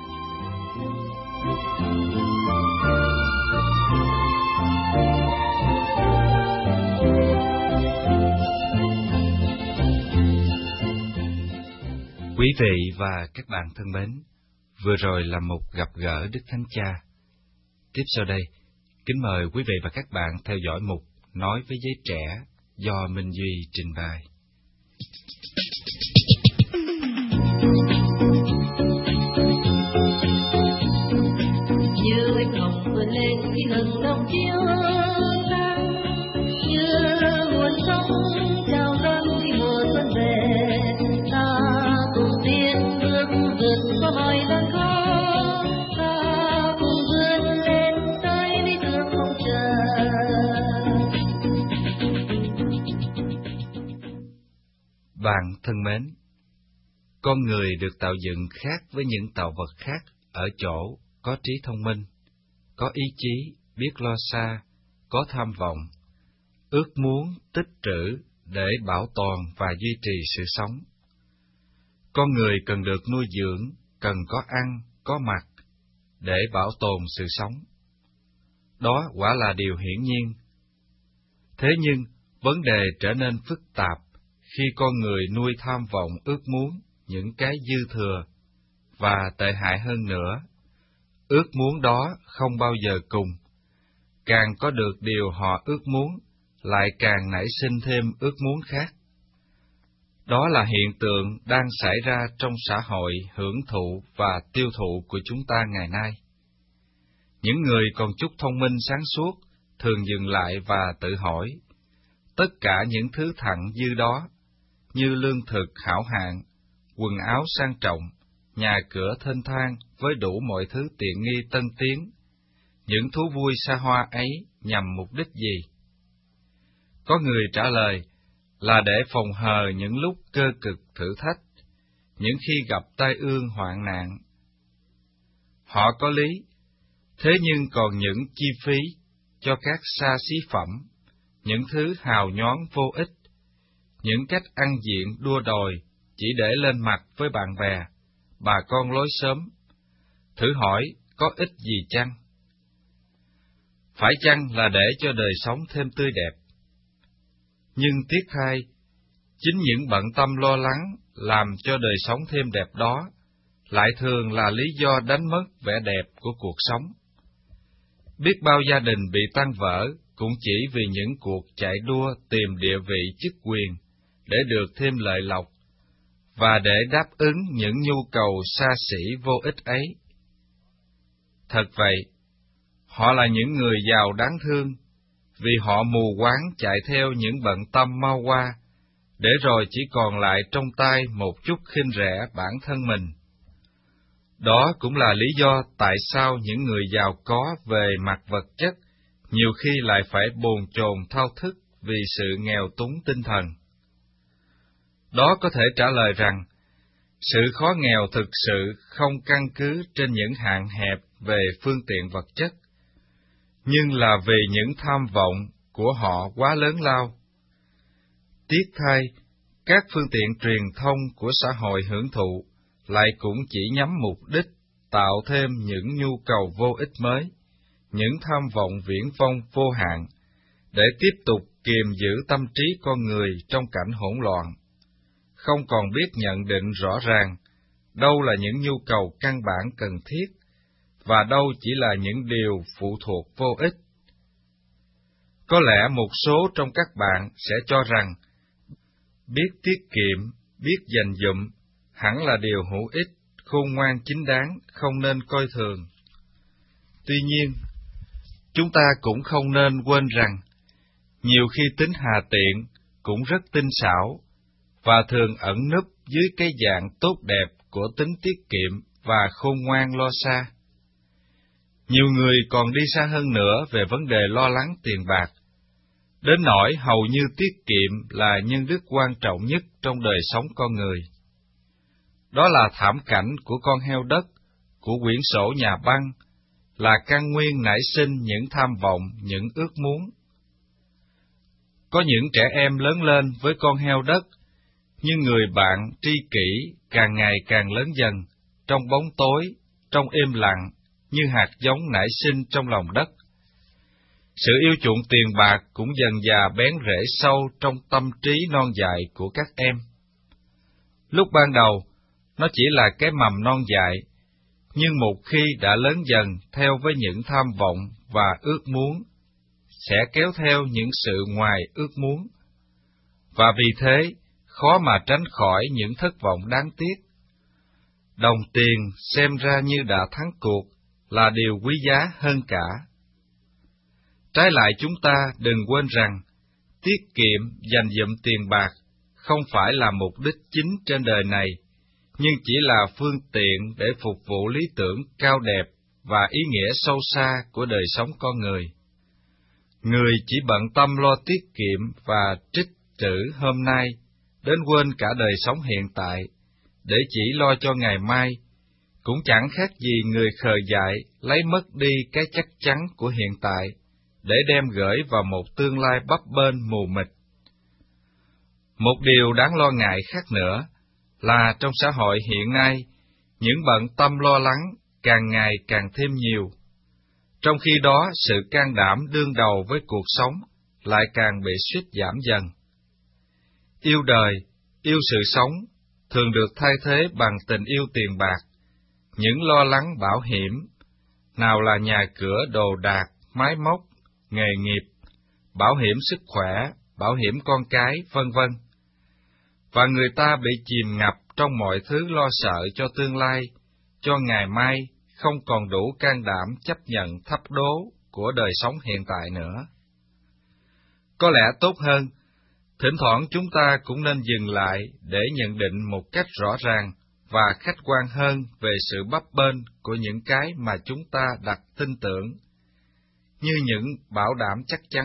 Quý vị và các bạn thân mến, vừa rồi là một gặp gỡ Đức Thánh Cha. Tiếp sau đây, kính mời quý vị và các bạn theo dõi mục Nói với giới trẻ do Minh Duy trình bày. Như ánh hồng vươn lên khi hừng đông chiếu sáng, như nguồn sông trào dâng khi mùa xuân về, ta cùng tiến bước vượt qua mọi gian khó, ta cùng vươn lên tới lý tưởng không chờ. Bạn thân mến, con người được tạo dựng khác với những tạo vật khác ở chỗ có trí thông minh, có ý chí, biết lo xa, có tham vọng, ước muốn tích trữ để bảo toàn và duy trì sự sống. Con người cần được nuôi dưỡng, cần có ăn, có mặc, để bảo tồn sự sống. Đó quả là điều hiển nhiên. Thế nhưng, vấn đề trở nên phức tạp khi con người nuôi tham vọng ước muốn những cái dư thừa, và tệ hại hơn nữa, ước muốn đó không bao giờ cùng. Càng có được điều họ ước muốn, lại càng nảy sinh thêm ước muốn khác. Đó là hiện tượng đang xảy ra trong xã hội hưởng thụ và tiêu thụ của chúng ta ngày nay. Những người còn chút thông minh sáng suốt thường dừng lại và tự hỏi, tất cả những thứ thặng dư đó, như lương thực hảo hạng, quần áo sang trọng, nhà cửa thênh thang với đủ mọi thứ tiện nghi tân tiến, những thú vui xa hoa ấy nhằm mục đích gì? Có người trả lời là để phòng hờ những lúc cơ cực thử thách, những khi gặp tai ương hoạn nạn. Họ có lý, thế nhưng còn những chi phí cho các xa xí phẩm, những thứ hào nhoáng vô ích, những cách ăn diện đua đòi chỉ để lên mặt với bạn bè, bà con lối xóm. Thử hỏi, có ích gì chăng? Phải chăng là để cho đời sống thêm tươi đẹp? Nhưng tiếc thay, chính những bận tâm lo lắng làm cho đời sống thêm đẹp đó, lại thường là lý do đánh mất vẻ đẹp của cuộc sống. Biết bao gia đình bị tan vỡ cũng chỉ vì những cuộc chạy đua tìm địa vị chức quyền để được thêm lợi lộc, và để đáp ứng những nhu cầu xa xỉ vô ích ấy. Thật vậy, họ là những người giàu đáng thương, vì họ mù quáng chạy theo những bận tâm mau qua, để rồi chỉ còn lại trong tay một chút khinh rẻ bản thân mình. Đó cũng là lý do tại sao những người giàu có về mặt vật chất nhiều khi lại phải bồn chồn thao thức vì sự nghèo túng tinh thần. Đó có thể trả lời rằng, sự khó nghèo thực sự không căn cứ trên những hạn hẹp về phương tiện vật chất, nhưng là vì những tham vọng của họ quá lớn lao. Tiếc thay, các phương tiện truyền thông của xã hội hưởng thụ lại cũng chỉ nhắm mục đích tạo thêm những nhu cầu vô ích mới, những tham vọng viển vông vô hạn, để tiếp tục kiềm giữ tâm trí con người trong cảnh hỗn loạn, không còn biết nhận định rõ ràng đâu là những nhu cầu căn bản cần thiết, và đâu chỉ là những điều phụ thuộc vô ích. Có lẽ một số trong các bạn sẽ cho rằng, biết tiết kiệm, biết dành dụm, hẳn là điều hữu ích, khôn ngoan chính đáng, không nên coi thường. Tuy nhiên, chúng ta cũng không nên quên rằng, nhiều khi tính hà tiện cũng rất tinh xảo, và thường ẩn núp dưới cái dạng tốt đẹp của tính tiết kiệm và khôn ngoan lo xa. Nhiều người còn đi xa hơn nữa về vấn đề lo lắng tiền bạc, đến nỗi hầu như tiết kiệm là nhân đức quan trọng nhất trong đời sống con người. Đó là thảm cảnh của con heo đất, của quyển sổ nhà băng, là căn nguyên nảy sinh những tham vọng, những ước muốn. Có những trẻ em lớn lên với con heo đất, nhưng người bạn tri kỷ càng ngày càng lớn dần, trong bóng tối, trong im lặng, như hạt giống nảy sinh trong lòng đất. Sự yêu chuộng tiền bạc cũng dần dà bén rễ sâu trong tâm trí non dại của các em. Lúc ban đầu, nó chỉ là cái mầm non dại, nhưng một khi đã lớn dần theo với những tham vọng và ước muốn, sẽ kéo theo những sự ngoài ước muốn. Và vì thế, khó mà tránh khỏi những thất vọng đáng tiếc. Đồng tiền xem ra như đã thắng cuộc là điều quý giá hơn cả. Trái lại chúng ta đừng quên rằng, tiết kiệm dành dụm tiền bạc không phải là mục đích chính trên đời này, nhưng chỉ là phương tiện để phục vụ lý tưởng cao đẹp và ý nghĩa sâu xa của đời sống con người. Người chỉ bận tâm lo tiết kiệm và trích trữ hôm nay, đến quên cả đời sống hiện tại, để chỉ lo cho ngày mai, cũng chẳng khác gì người khờ dại lấy mất đi cái chắc chắn của hiện tại, để đem gửi vào một tương lai bấp bênh mù mịt. Một điều đáng lo ngại khác nữa là trong xã hội hiện nay, những bận tâm lo lắng càng ngày càng thêm nhiều. Trong khi đó, sự can đảm đương đầu với cuộc sống lại càng bị suýt giảm dần. Yêu đời, yêu sự sống, thường được thay thế bằng tình yêu tiền bạc, những lo lắng bảo hiểm, nào là nhà cửa, đồ đạc, máy móc, nghề nghiệp, bảo hiểm sức khỏe, bảo hiểm con cái, vân vân. Và người ta bị chìm ngập trong mọi thứ lo sợ cho tương lai, cho ngày mai, không còn đủ can đảm chấp nhận thách đố của đời sống hiện tại nữa. Có lẽ tốt hơn, thỉnh thoảng chúng ta cũng nên dừng lại để nhận định một cách rõ ràng và khách quan hơn về sự bấp bênh của những cái mà chúng ta đặt tin tưởng, như những bảo đảm chắc chắn.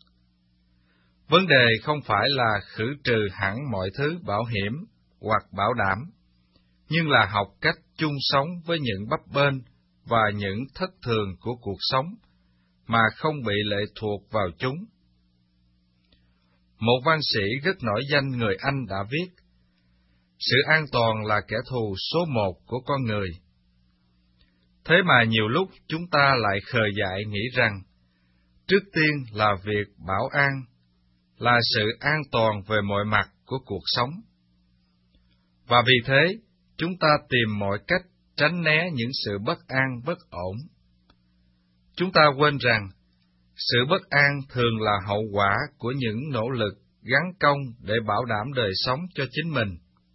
Vấn đề không phải là khử trừ hẳn mọi thứ bảo hiểm hoặc bảo đảm, nhưng là học cách chung sống với những bấp bênh và những thất thường của cuộc sống, mà không bị lệ thuộc vào chúng. Một văn sĩ rất nổi danh người Anh đã viết, sự an toàn là kẻ thù số một của con người. Thế mà nhiều lúc chúng ta lại khờ dại nghĩ rằng, trước tiên là việc bảo an, là sự an toàn về mọi mặt của cuộc sống. Và vì thế, chúng ta tìm mọi cách tránh né những sự bất an, bất ổn. Chúng ta quên rằng, sự bất an thường là hậu quả của những nỗ lực gắng công để bảo đảm đời sống cho chính mình.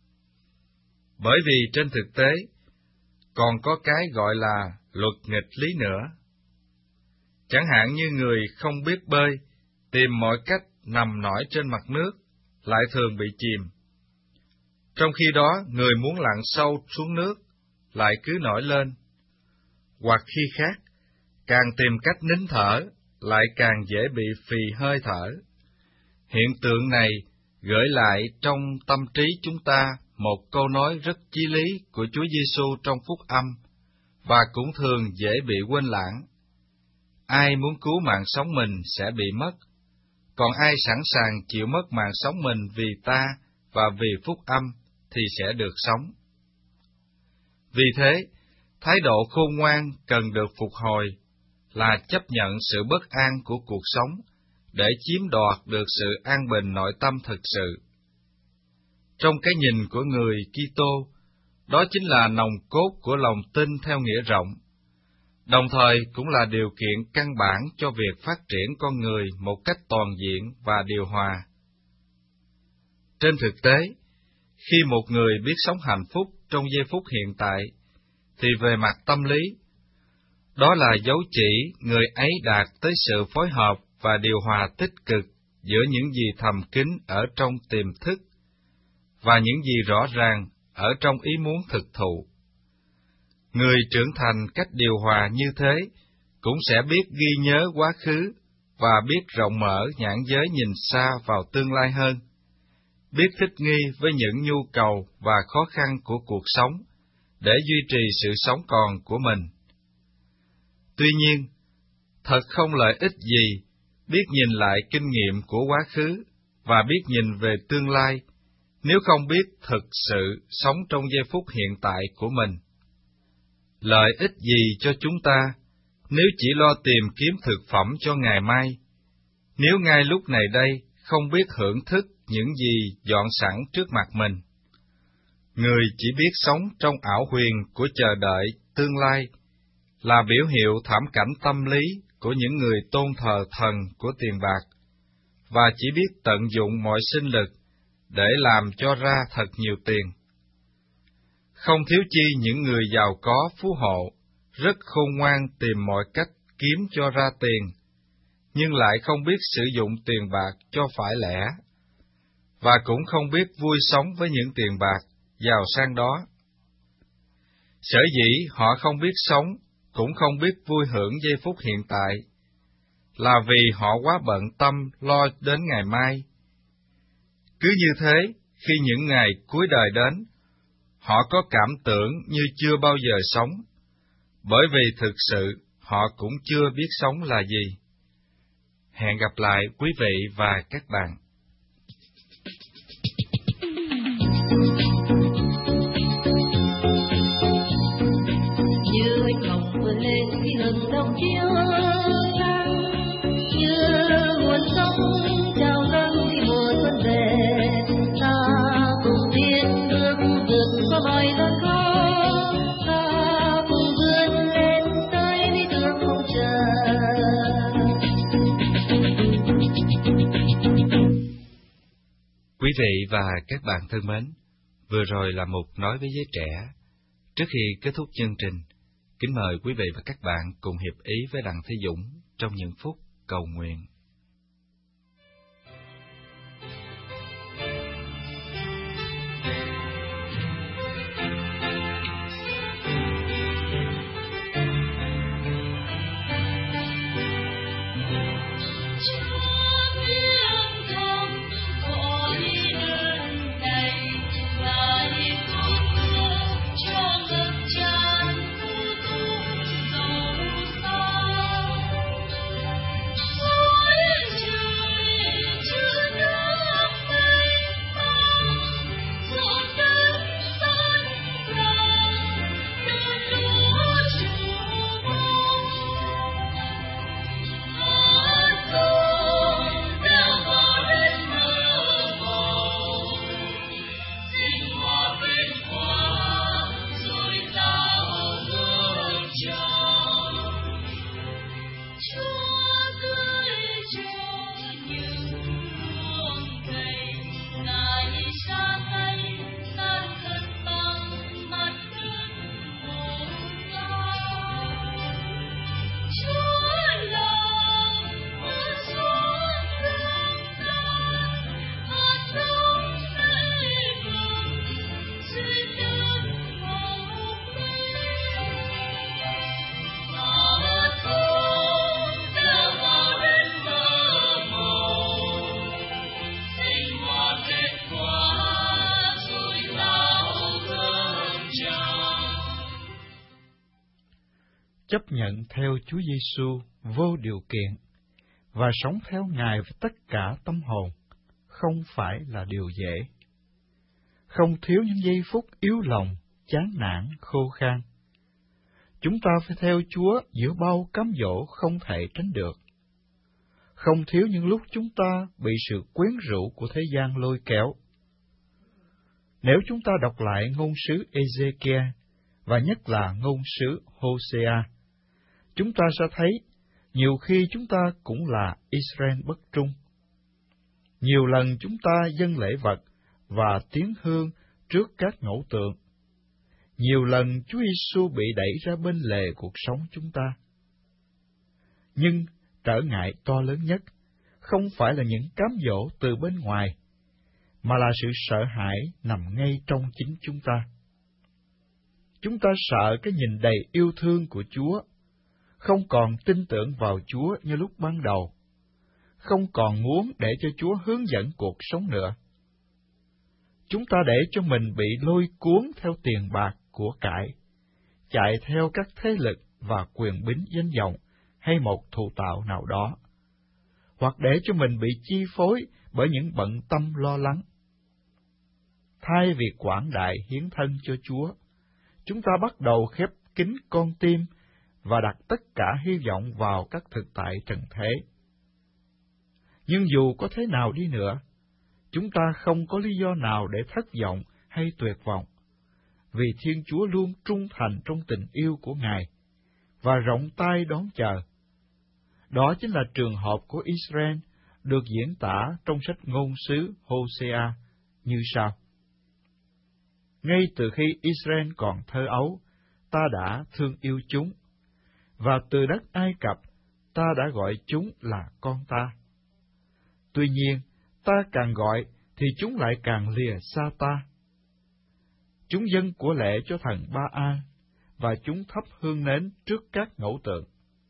Bởi vì trên thực tế, còn có cái gọi là luật nghịch lý nữa. Chẳng hạn như người không biết bơi, tìm mọi cách nằm nổi trên mặt nước, lại thường bị chìm. Trong khi đó, người muốn lặn sâu xuống nước, lại cứ nổi lên. Hoặc khi khác, càng tìm cách nín thở, lại càng dễ bị phì hơi thở. Hiện tượng này gợi lại trong tâm trí chúng ta một câu nói rất chí lý của Chúa Giêsu trong Phúc Âm, và cũng thường dễ bị quên lãng. Ai muốn cứu mạng sống mình sẽ bị mất, còn ai sẵn sàng chịu mất mạng sống mình vì ta và vì Phúc Âm thì sẽ được sống. Vì thế, thái độ khôn ngoan cần được phục hồi là chấp nhận sự bất an của cuộc sống để chiếm đoạt được sự an bình nội tâm thực sự. Trong cái nhìn của người Kitô, đó chính là nòng cốt của lòng tin theo nghĩa rộng, đồng thời cũng là điều kiện căn bản cho việc phát triển con người một cách toàn diện và điều hòa. Trên thực tế, khi một người biết sống hạnh phúc trong giây phút hiện tại, thì về mặt tâm lý, đó là dấu chỉ người ấy đạt tới sự phối hợp và điều hòa tích cực giữa những gì thầm kín ở trong tiềm thức và những gì rõ ràng ở trong ý muốn thực thụ. Người trưởng thành cách điều hòa như thế cũng sẽ biết ghi nhớ quá khứ và biết rộng mở nhãn giới nhìn xa vào tương lai hơn, biết thích nghi với những nhu cầu và khó khăn của cuộc sống để duy trì sự sống còn của mình. Tuy nhiên, thật không lợi ích gì biết nhìn lại kinh nghiệm của quá khứ và biết nhìn về tương lai nếu không biết thực sự sống trong giây phút hiện tại của mình. Lợi ích gì cho chúng ta nếu chỉ lo tìm kiếm thực phẩm cho ngày mai, nếu ngay lúc này đây không biết hưởng thức những gì dọn sẵn trước mặt mình? Người chỉ biết sống trong ảo huyền của chờ đợi tương lai là biểu hiệu thảm cảnh tâm lý của những người tôn thờ thần của tiền bạc, và chỉ biết tận dụng mọi sinh lực để làm cho ra thật nhiều tiền. Không thiếu chi những người giàu có phú hộ, rất khôn ngoan tìm mọi cách kiếm cho ra tiền, nhưng lại không biết sử dụng tiền bạc cho phải lẽ, và cũng không biết vui sống với những tiền bạc giàu sang đó. Sở dĩ họ không biết sống, cũng không biết vui hưởng giây phút hiện tại, là vì họ quá bận tâm lo đến ngày mai. Cứ như thế, khi những ngày cuối đời đến, họ có cảm tưởng như chưa bao giờ sống, bởi vì thực sự họ cũng chưa biết sống là gì. Hẹn gặp lại quý vị và các bạn. Như anh hồng vươn lên khi hừng đông chiếu sáng, như nguồn sông trào dâng khi mùa xuân về, ta cùng tiến bước vượt qua mọi gian khó, ta cùng vươn lên tới lý tưởng không chờ. Quý vị và các bạn thân mến, vừa rồi là một nói với giới trẻ. Trước khi kết thúc chương trình, kính mời quý vị và các bạn cùng hiệp ý với Đặng Thế Dũng trong những phút cầu nguyện. Chấp nhận theo Chúa Giêsu vô điều kiện và sống theo Ngài với tất cả tâm hồn không phải là điều dễ. Không thiếu những giây phút yếu lòng, chán nản, khô khan. Chúng ta phải theo Chúa giữa bao cám dỗ không thể tránh được. Không thiếu những lúc chúng ta bị sự quyến rũ của thế gian lôi kéo. Nếu chúng ta đọc lại ngôn sứ Ê-zê-kia và nhất là ngôn sứ Hô-se-a, chúng ta sẽ thấy nhiều khi chúng ta cũng là Israel bất trung. Nhiều lần chúng ta dâng lễ vật và tiến hương trước các ngẫu tượng. Nhiều lần Chúa Giêsu bị đẩy ra bên lề cuộc sống chúng ta. Nhưng trở ngại to lớn nhất không phải là những cám dỗ từ bên ngoài, mà là sự sợ hãi nằm ngay trong chính chúng ta. Chúng ta sợ cái nhìn đầy yêu thương của Chúa, không còn tin tưởng vào Chúa như lúc ban đầu, không còn muốn để cho Chúa hướng dẫn cuộc sống nữa. Chúng ta để cho mình bị lôi cuốn theo tiền bạc của cải, chạy theo các thế lực và quyền bính danh vọng hay một thụ tạo nào đó, hoặc để cho mình bị chi phối bởi những bận tâm lo lắng. Thay vì quảng đại hiến thân cho Chúa, chúng ta bắt đầu khép kín con tim và đặt tất cả hy vọng vào các thực tại trần thế. Nhưng dù có thế nào đi nữa, chúng ta không có lý do nào để thất vọng hay tuyệt vọng, vì Thiên Chúa luôn trung thành trong tình yêu của Ngài và rộng tay đón chờ. Đó chính là trường hợp của Israel được diễn tả trong sách ngôn sứ Hosea như sau: Ngay từ khi Israel còn thơ ấu, ta đã thương yêu chúng, và từ đất Ai Cập ta đã gọi chúng là con ta. Tuy nhiên, ta càng gọi thì chúng lại càng lìa xa ta. Chúng dâng của lễ cho thần Ba-al, và chúng thắp hương nến trước các ngẫu tượng.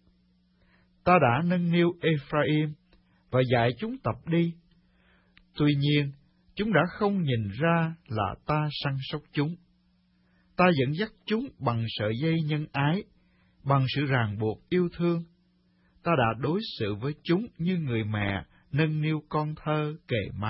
Ta đã nâng niu Ephraim và dạy chúng tập đi. Tuy nhiên, chúng đã không nhìn ra là ta săn sóc chúng. Ta dẫn dắt chúng bằng sợi dây nhân ái, bằng sự ràng buộc yêu thương. Ta đã đối xử với chúng như người mẹ nâng niu con thơ kề má.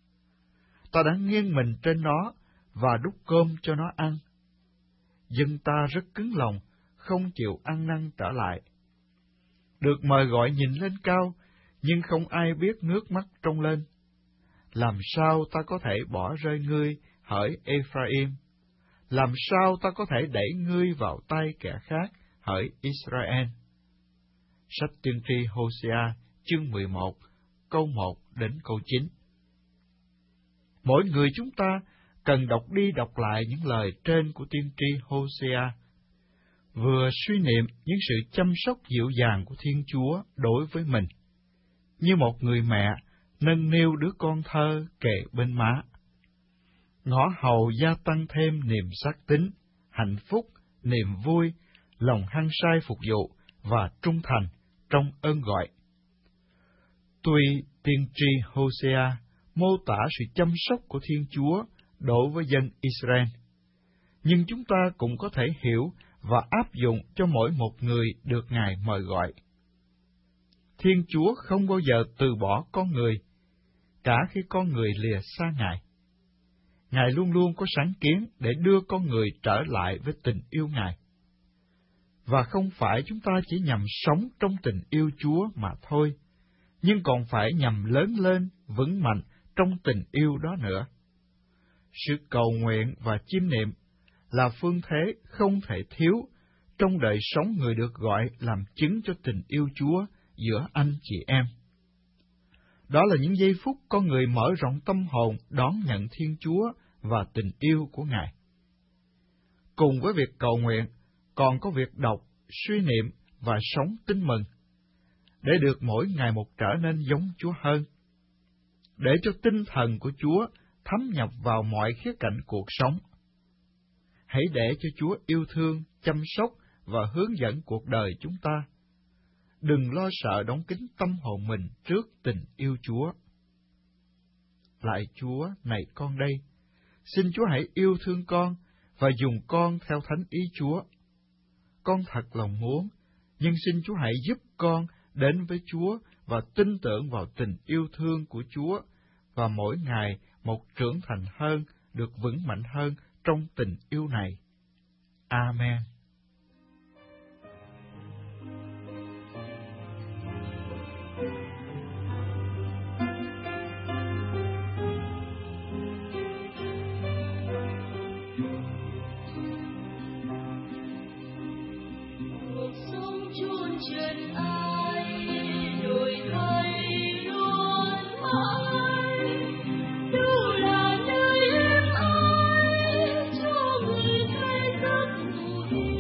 Ta đã nghiêng mình trên nó và đút cơm cho nó ăn. Dân ta rất cứng lòng, không chịu ăn năn trở lại. Được mời gọi nhìn lên cao, nhưng không ai biết nước mắt trông lên. Làm sao ta có thể bỏ rơi ngươi, hỡi Ephraim? Làm sao ta có thể đẩy ngươi vào tay kẻ khác, hỡi Israel? Sách tiên tri Hosea, chương 11, câu 1 đến câu 9. Mỗi người chúng ta cần đọc đi đọc lại những lời trên của tiên tri Hosea, vừa suy niệm những sự chăm sóc dịu dàng của Thiên Chúa đối với mình, như một người mẹ nâng niu đứa con thơ kề bên má. Ngõ hầu gia tăng thêm niềm sắc tín, hạnh phúc, niềm vui, lòng hăng say phục vụ và trung thành trong ơn gọi. Tuy tiên tri Hosea mô tả sự chăm sóc của Thiên Chúa đối với dân Israel, nhưng chúng ta cũng có thể hiểu và áp dụng cho mỗi một người được Ngài mời gọi. Thiên Chúa không bao giờ từ bỏ con người, cả khi con người lìa xa Ngài. Ngài luôn luôn có sáng kiến để đưa con người trở lại với tình yêu Ngài. Và không phải chúng ta chỉ nhằm sống trong tình yêu Chúa mà thôi, nhưng còn phải nhằm lớn lên, vững mạnh trong tình yêu đó nữa. Sự cầu nguyện và chiêm niệm là phương thế không thể thiếu trong đời sống người được gọi làm chứng cho tình yêu Chúa giữa anh chị em. Đó là những giây phút con người mở rộng tâm hồn đón nhận Thiên Chúa và tình yêu của Ngài. Cùng với việc cầu nguyện, còn có việc đọc, suy niệm và sống tin mừng, để được mỗi ngày một trở nên giống Chúa hơn, để cho tinh thần của Chúa thấm nhập vào mọi khía cạnh cuộc sống. Hãy để cho Chúa yêu thương, chăm sóc và hướng dẫn cuộc đời chúng ta. Đừng lo sợ đóng kín tâm hồn mình trước tình yêu Chúa. Lạy Chúa, này con đây, xin Chúa hãy yêu thương con và dùng con theo thánh ý Chúa. Con thật lòng muốn, nhưng xin Chúa hãy giúp con đến với Chúa và tin tưởng vào tình yêu thương của Chúa, và mỗi ngày một trưởng thành hơn, được vững mạnh hơn trong tình yêu này. Amen. Hãy subscribe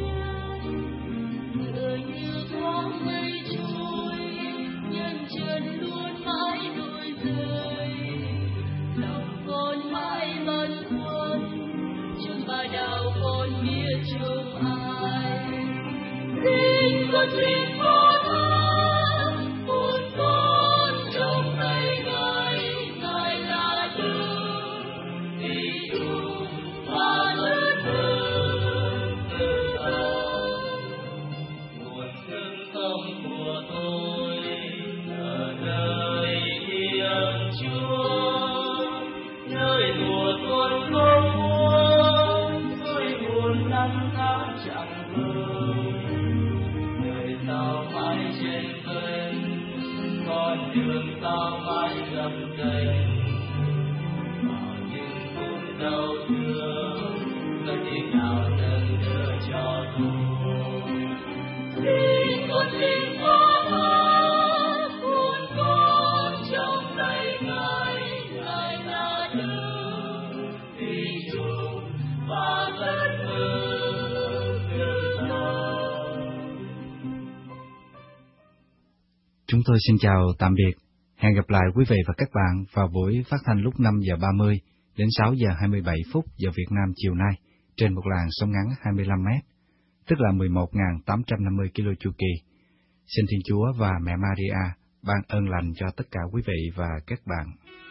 Chúng tôi xin chào tạm biệt. Hẹn gặp lại quý vị và các bạn vào buổi phát thanh lúc 5 giờ 30 đến 6 giờ 27 phút giờ Việt Nam chiều nay trên một làn sóng ngắn 25 mét, tức là 11.850 km chu kỳ. Xin Thiên Chúa và Mẹ Maria ban ơn lành cho tất cả quý vị và các bạn.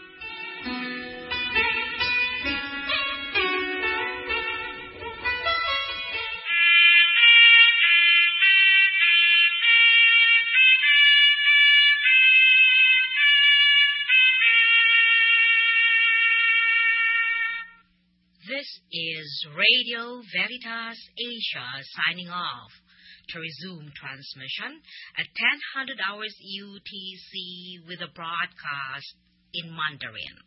This is Radio Veritas Asia signing off. To resume transmission at 10:00 hours UTC with a broadcast in Mandarin.